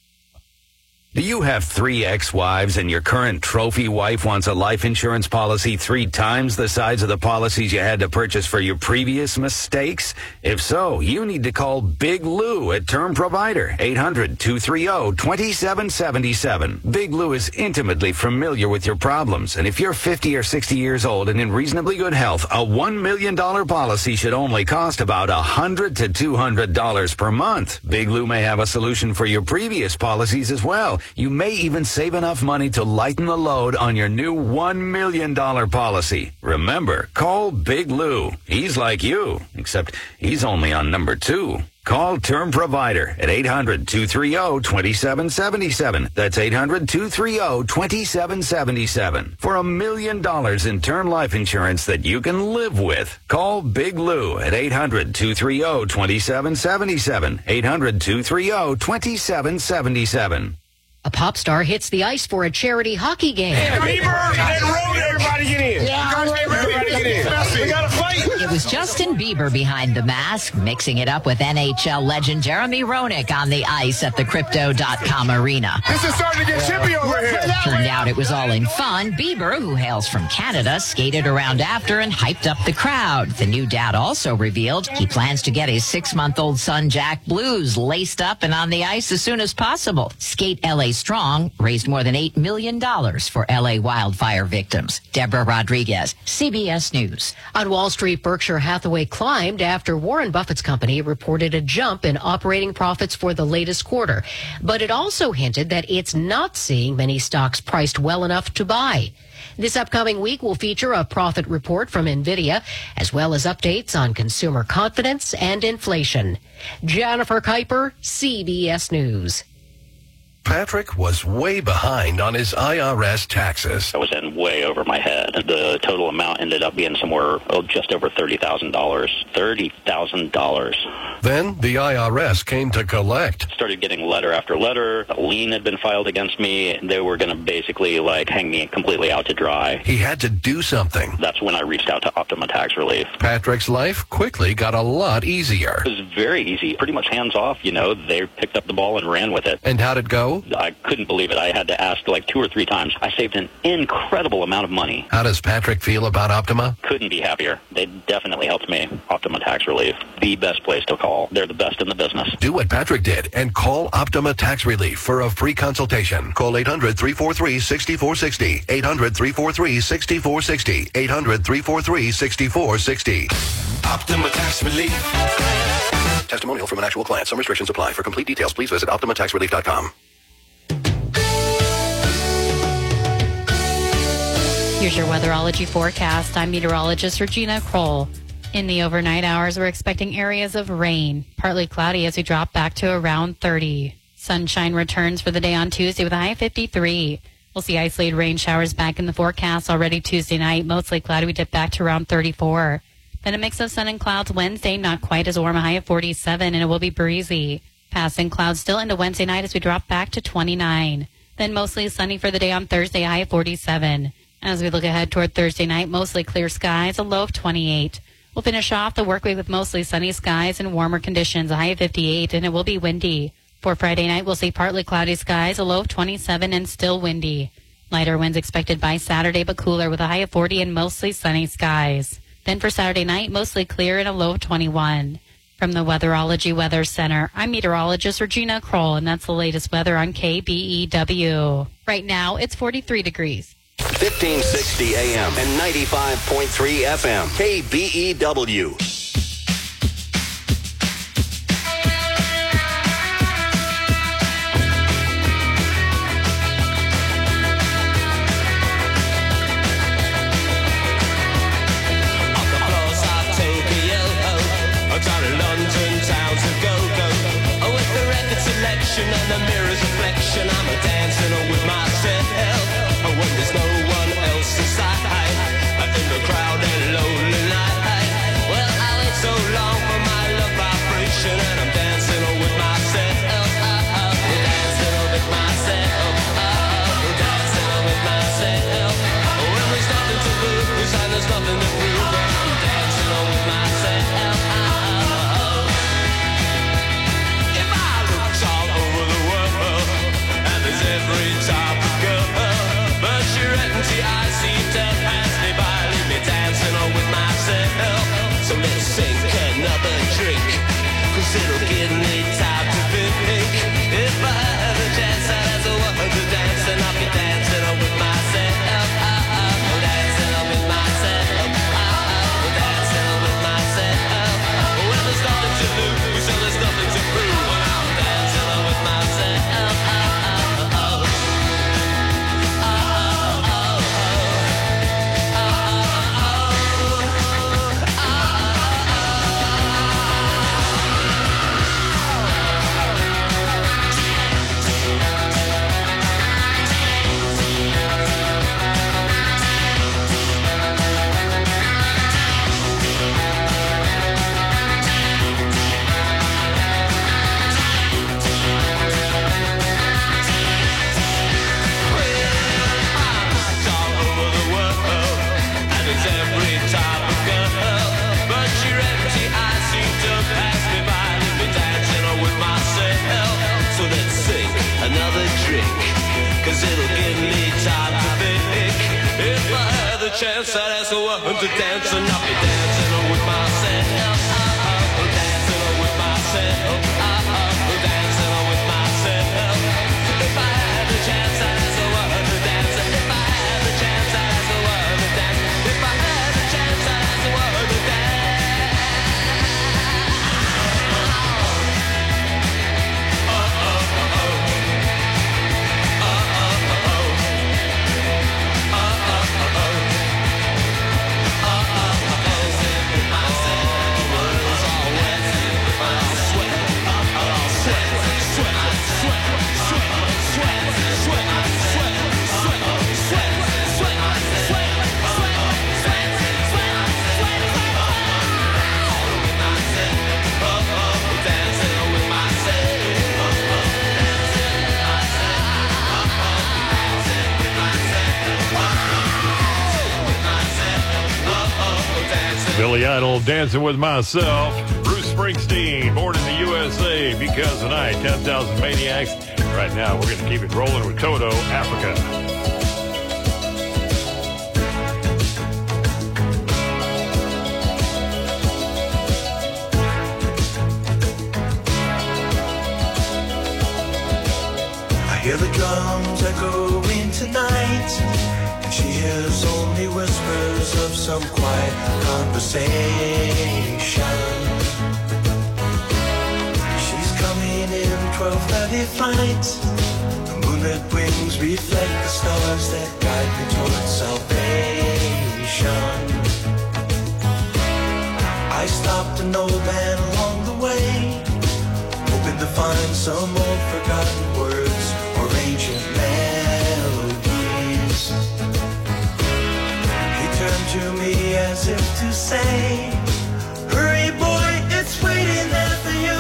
Do you have three ex-wives and your current trophy wife wants a life insurance policy three times the size of the policies you had to purchase for your previous mistakes? If so, you need to call Big Lou at Term Provider, eight hundred, two three zero, two seven seven seven. Big Lou is intimately familiar with your problems, and if you're fifty or sixty years old and in reasonably good health, a one million dollars policy should only cost about one hundred to two hundred dollars per month. Big Lou may have a solution for your previous policies as well. You may even save enough money to lighten the load on your new one million dollars policy. Remember, call Big Lou. He's like you, except he's only on number two. Call Term Provider at eight hundred, two three zero, two seven seven seven. That's eight hundred, two three zero, two seven seven seven. For a million dollars in term life insurance that you can live with. Call Big Lou at eight hundred, two three zero, two seven seven seven. eight hundred, two three zero, two seven seven seven. A pop star hits the ice for a charity hockey game. Hey, Bieber, get road, everybody get in. Yeah, everybody get in. We got to fight. It was Justin Bieber behind the mask, mixing it up with N H L legend Jeremy Roenick on the ice at the Crypto dot com arena. This is starting to get chippy over here. Turned out it was all in fun. Bieber, who hails from Canada, skated around after and hyped up the crowd. The new dad also revealed he plans to get his six-month-old son Jack Blues laced up and on the ice as soon as possible. Skate L A Strong raised more than eight million dollars for L A wildfire victims. Deborah Rodriguez, C B S News. On Wall Street, Street Berkshire Hathaway climbed after Warren Buffett's company reported a jump in operating profits for the latest quarter. But it also hinted that it's not seeing many stocks priced well enough to buy. This upcoming week will feature a profit report from NVIDIA, as well as updates on consumer confidence and inflation. Jennifer Kuiper, C B S News. Patrick was way behind on his I R S taxes. I was in way over my head. The total amount ended up being somewhere oh, just over thirty thousand dollars. thirty thousand dollars. Then the I R S came to collect. Started getting letter after letter. A lien had been filed against me. They were going to basically like hang me completely out to dry. He had to do something. That's when I reached out to Optima Tax Relief. Patrick's life quickly got a lot easier. It was very easy, pretty much hands off. You know, they picked up the ball and ran with it. And how'd it go? I couldn't believe it. I had to ask like two or three times. I saved an incredible amount of money. How does Patrick feel about Optima? Couldn't be happier. They definitely helped me. Optima Tax Relief, the best place to call. They're the best in the business. Do what Patrick did and call Optima Tax Relief for a free consultation. Call eight hundred, three four three, six four six zero. eight hundred, three four three, six four six zero. eight hundred, three four three, six four six zero. Optima Tax Relief. Testimonial from an actual client. Some restrictions apply. For complete details, please visit optima tax relief dot com. Here's your weatherology forecast. I'm meteorologist Regina Kroll. In the overnight hours, we're expecting areas of rain, partly cloudy as we drop back to around thirty. Sunshine returns for the day on Tuesday with a high of fifty-three. We'll see isolated rain showers back in the forecast already Tuesday night. Mostly cloudy, we dip back to around thirty-four. Then a mix of sun and clouds Wednesday, not quite as warm, a high of forty-seven, and it will be breezy. Passing clouds still into Wednesday night as we drop back to twenty-nine. Then mostly sunny for the day on Thursday, high of forty-seven. As we look ahead toward Thursday night, mostly clear skies, a low of twenty-eight. We'll finish off the work week with mostly sunny skies and warmer conditions, a high of fifty-eight, and it will be windy. For Friday night, we'll see partly cloudy skies, a low of twenty-seven, and still windy. Lighter winds expected by Saturday, but cooler with a high of forty and mostly sunny skies. Then for Saturday night, mostly clear and a low of twenty-one. From the Weatherology Weather Center, I'm meteorologist Regina Kroll, and that's the latest weather on K B E W. Right now, it's forty-three degrees. fifteen sixty A M and ninety-five point three F M. K B E W. And the mirror's reflection, I'm a dancing with myself. When there's no one else inside, in the crowd and lonely night. Well, I wait so long for my love vibration, and I'm dancing with myself. Dancing with myself. Dancing with myself. When there's nothing to lose and there's nothing to prove, I'm dancing with myself. Every type of girl, but your empty eyes seem to pass me by, leave me dancing on with myself. So let's sink another drink, cause it'll give me time to think. If I had a chance, I'd as a woman to dance, and I'll be dancing on with myself. Dancing on with myself. Dancing on with myself. Well, there's nothing to lose, so there's nothing to prove. I'm dancing on with myself. Cause it'll give me time to think. If I had the chance, I'd ask a woman to dance, and I'll be dancing with myself. Dancing with myself. Dancing with myself. If I had the chance, I'd ask a woman to dance. If I had the chance, I'd ask a woman to dance. If I had the chance, I'd ask a woman to dance. Billy Idol, Dancing with Myself. Bruce Springsteen, born in the U S A. Because tonight, ten thousand Maniacs. Right now, we're going to keep it rolling with Toto, Africa. I hear the drums echoing tonight, and she hears only whispers of some quiet conversation. She's coming in twelve thirty flight. The moonlit wings reflect the stars that guide me towards salvation. I stopped an old man along the way, hoping to find some old forgotten words or ancient melodies. He turned to me as if to say, hurry boy, it's waiting there for you.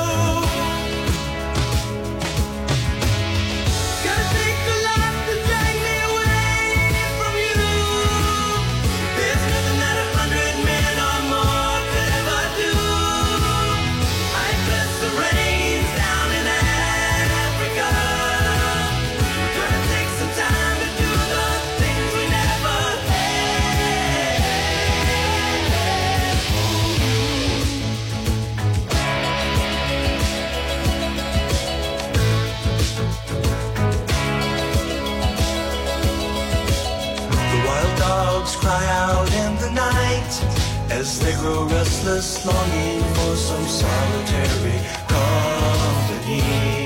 Gotta take a lot to drag me away from you. There's nothing that a hundred men or more could ever do. I bless the rains down in Africa. Gonna take some time to do the things we never had. The wild dogs cry out in the night as they grow restless, longing for some solitary company.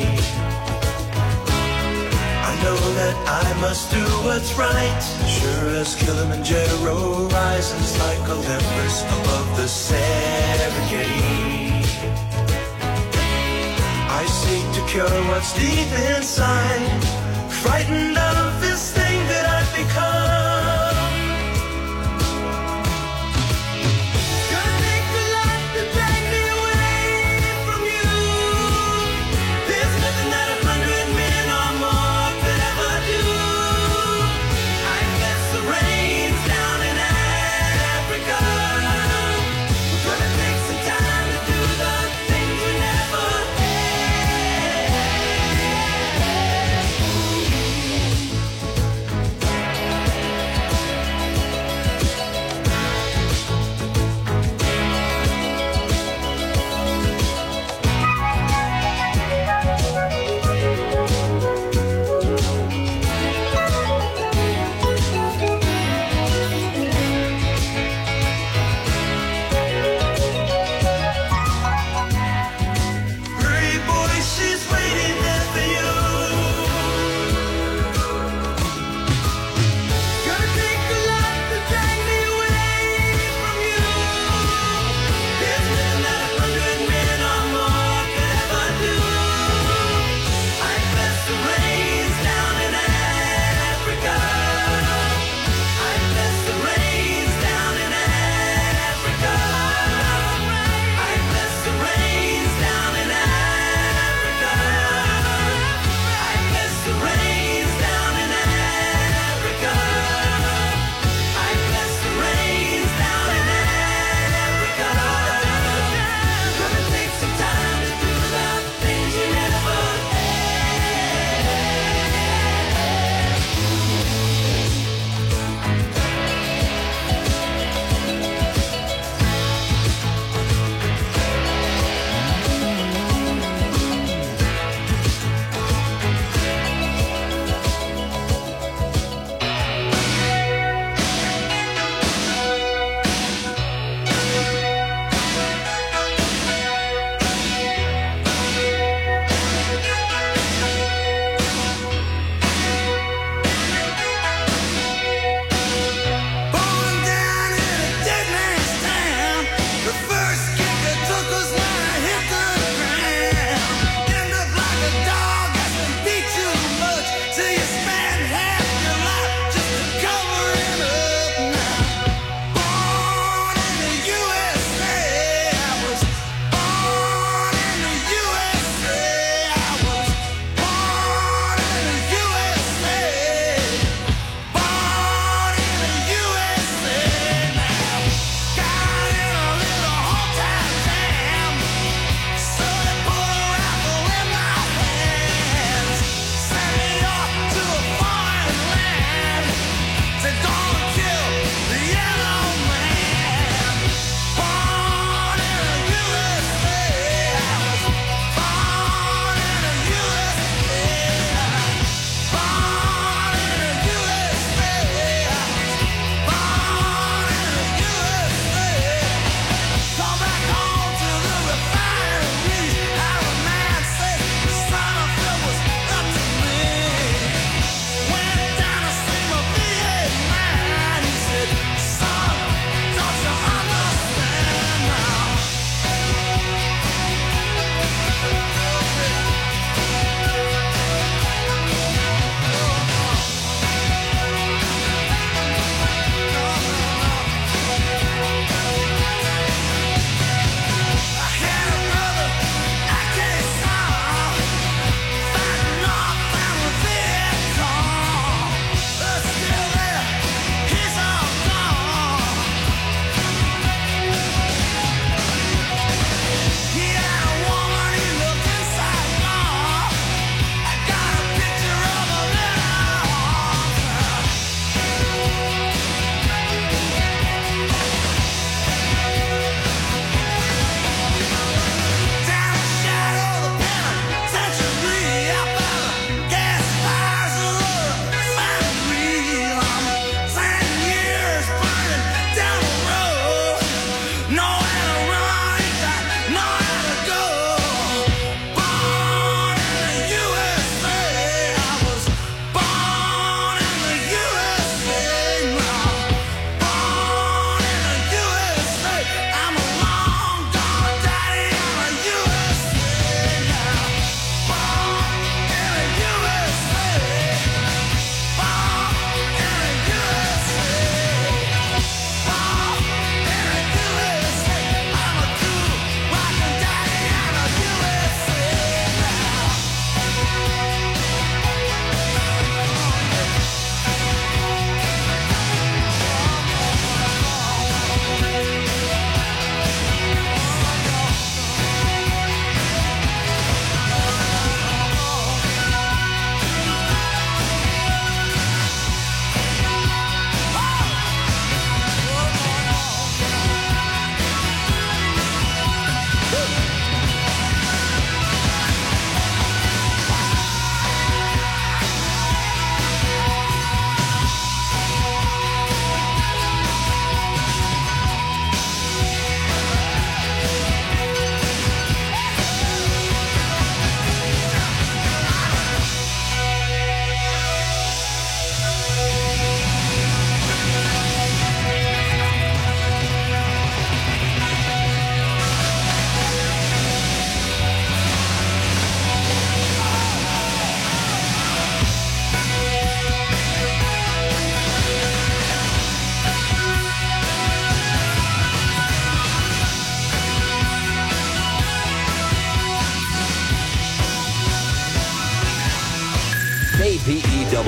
I know that I must do what's right, sure as Kilimanjaro rises like Olympus above the Serengeti. I seek to cure what's deep inside, frightened of this thing that I've become. Gonna take a lot to drag me away from you. There's nothing that a hundred men or more could ever do. I bless the rains down in Africa. We're gonna take some time to do the things we never had.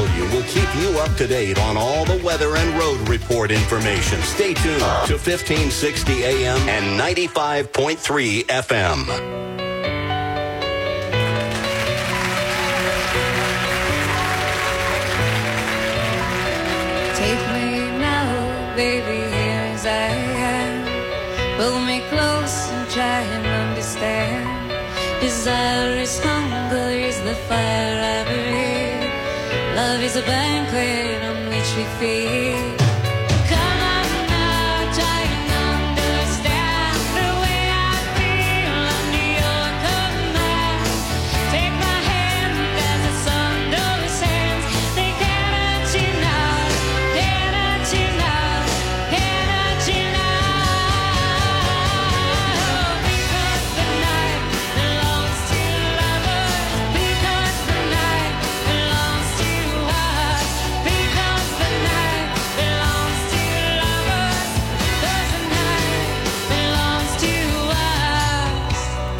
W will keep you up to date on all the weather and road report information. Stay tuned to fifteen sixty A M and ninety-five point three F M. Take me now, baby, here as I am. Pull me close and try and understand. Desire is hunger, is the fire I breathe. Love is a banquet on which we feed. Come on now, try and understand the way I feel under your command. Take my hand as the sun those hands. They cannot you now, cannot you now, cannot you now. Because the night belongs to lovers. Because the night belongs to us. Because the night belongs to lovers. Because the night belongs to us.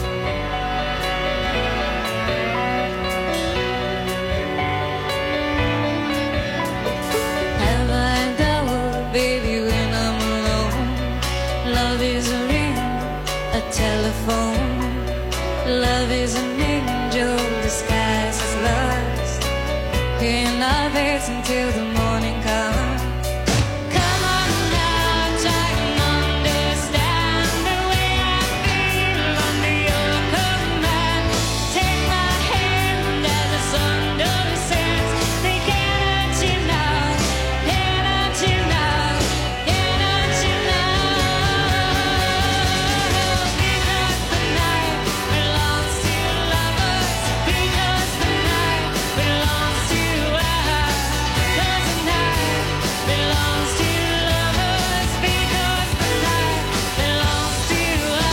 Have I doubt, baby, when I'm alone? Love is a ring, a telephone. Love is an angel disguised as lust. Hearing our beds until the morning comes. Come on now, try and understand the way I feel under your command. Take my hand as the sun does sands. They cannot you now, cannot you now, cannot you now. Because the night belongs to lovers. Because the night belongs to us. Because the night belongs to lovers. Because the night belongs to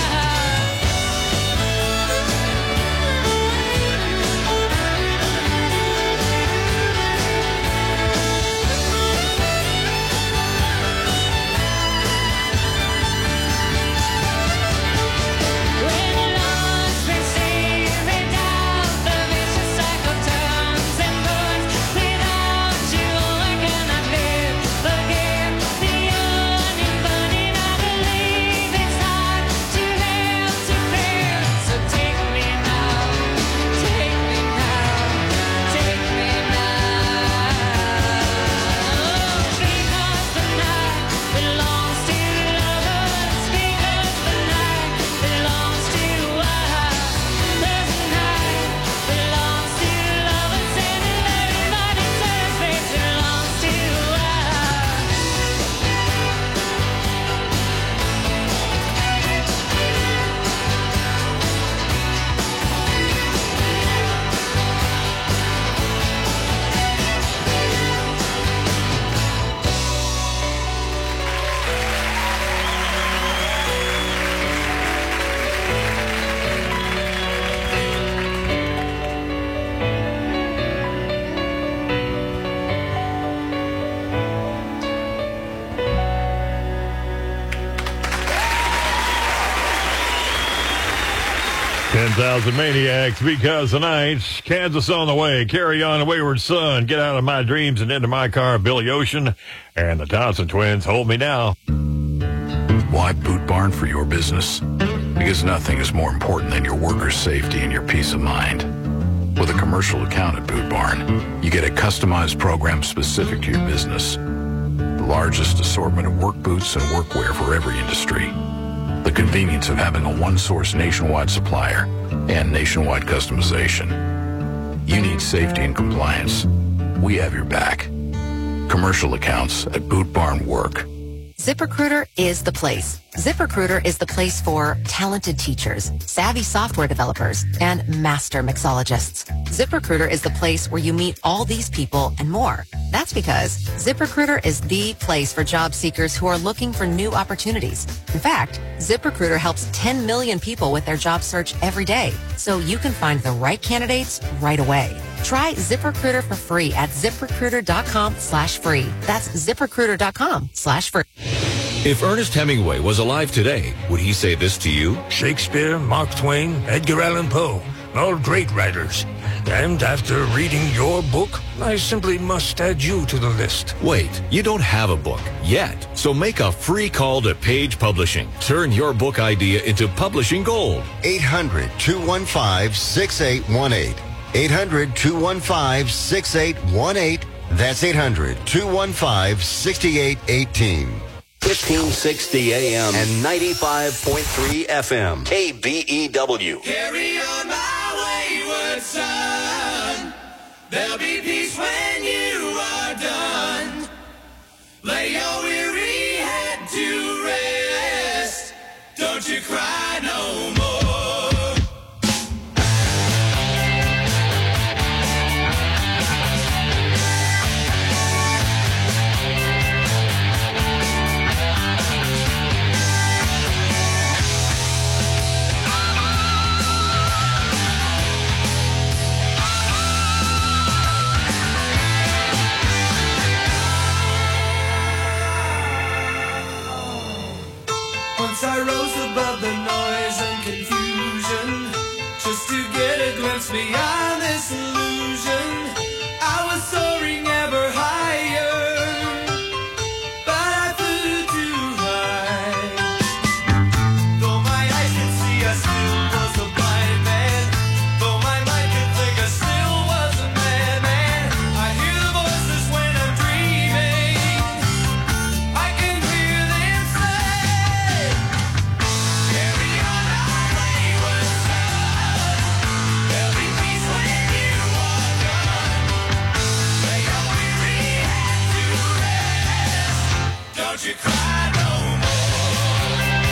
When love's been seen without the vicious cycle turns and burns. Without you, I cannot live. Forgive the onion burning. I believe it's hard to have to bear. So take me now, take me now, take me now. Because the night belongs to lovers. Because the night belongs to us. Because the night belongs to lovers. And everybody says it belongs to us. ten thousand Maniacs, Because Tonight, Kansas on the Way, Carry On, Wayward Son, Get Out of My Dreams and Into My Car, Billy Ocean, and the Thompson Twins, Hold Me Now. Why Boot Barn for your business? Because nothing is more important than your workers' safety and your peace of mind. With a commercial account at Boot Barn, you get a customized program specific to your business. The largest assortment of work boots and workwear for every industry. The convenience of having a one-source nationwide supplier and nationwide customization. You need safety and compliance. We have your back. Commercial accounts at Boot Barn Work. ZipRecruiter is the place. ZipRecruiter is the place for talented teachers, savvy software developers, and master mixologists. ZipRecruiter is the place where you meet all these people and more. That's because ZipRecruiter is the place for job seekers who are looking for new opportunities. In fact, ZipRecruiter helps ten million people with their job search every day, so you can find the right candidates right away. Try ZipRecruiter for free at ZipRecruiter.com slash free. That's ZipRecruiter.com slash free. If Ernest Hemingway was alive today, would he say this to you? Shakespeare, Mark Twain, Edgar Allan Poe. all great writers. And after reading your book, I simply must add you to the list. Wait, you don't have a book yet. So make a free call to Page Publishing. Turn your book idea into publishing gold. eight hundred, two one five, six eight one eight. eight hundred, two one five, six eight one eight. That's eight hundred, two one five, six eight one eight. fifteen sixty A M and ninety-five point three F M. K B E W. Carry on my wayward son. There'll be peace when you are done. Lay your weary head to rest. Don't you cry no more. Once I rose above the noise and confusion, just to get a glimpse beyond this illusion. I was soaring ever higher, but I flew too high. Though my eyes could see, I still was a blind man. Though my mind could think, I still was a madman. I hear the voices when I'm dreaming. I can hear them say, carry on our wayward son. There'll be peace when you are done. Lay your weary head to rest. Don't you cry no more.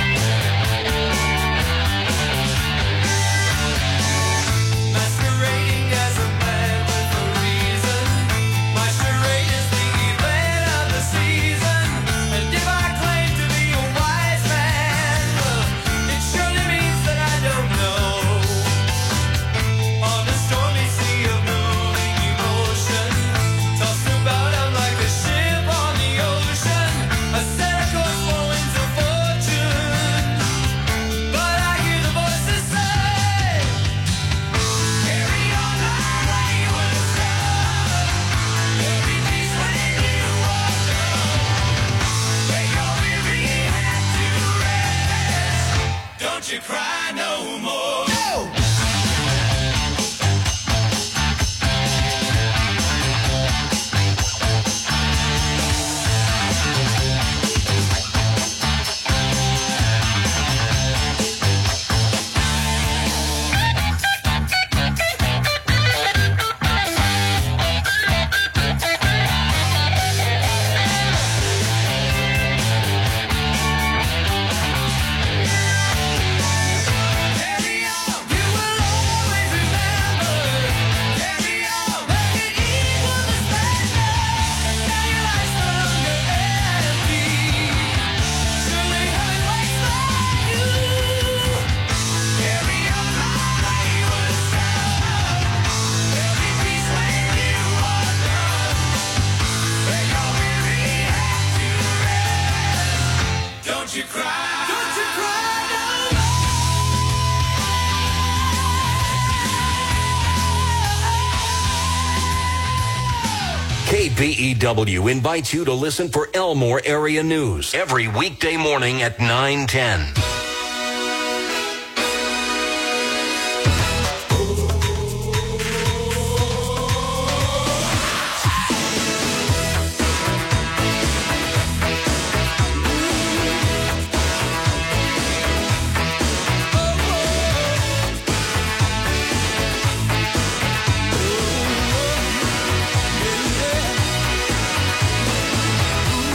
Masquerading as a man with a reason. My charade is the event of the season. And if I claim to be a wise man, well, it surely means that I don't know. On a stormy sea of moving emotion, tossed about I'm like a ship on the ocean. I set a course for winds of fortune. But I hear the voices say, carry on our wayward son. There'll be peace when you are done. Lay your weary head to rest. Don't you cry no more. Carry on, you will always remember. Carry on, make it equal the splendor. Now your life's no longer empty. Surely heaven waits for you. Carry on, my wayward son. There'll be peace when you are done. Lay your weary head to rest. Don't you cry. Don't you cry no K B E W invites you to listen for Elmore area news every weekday morning at nine ten.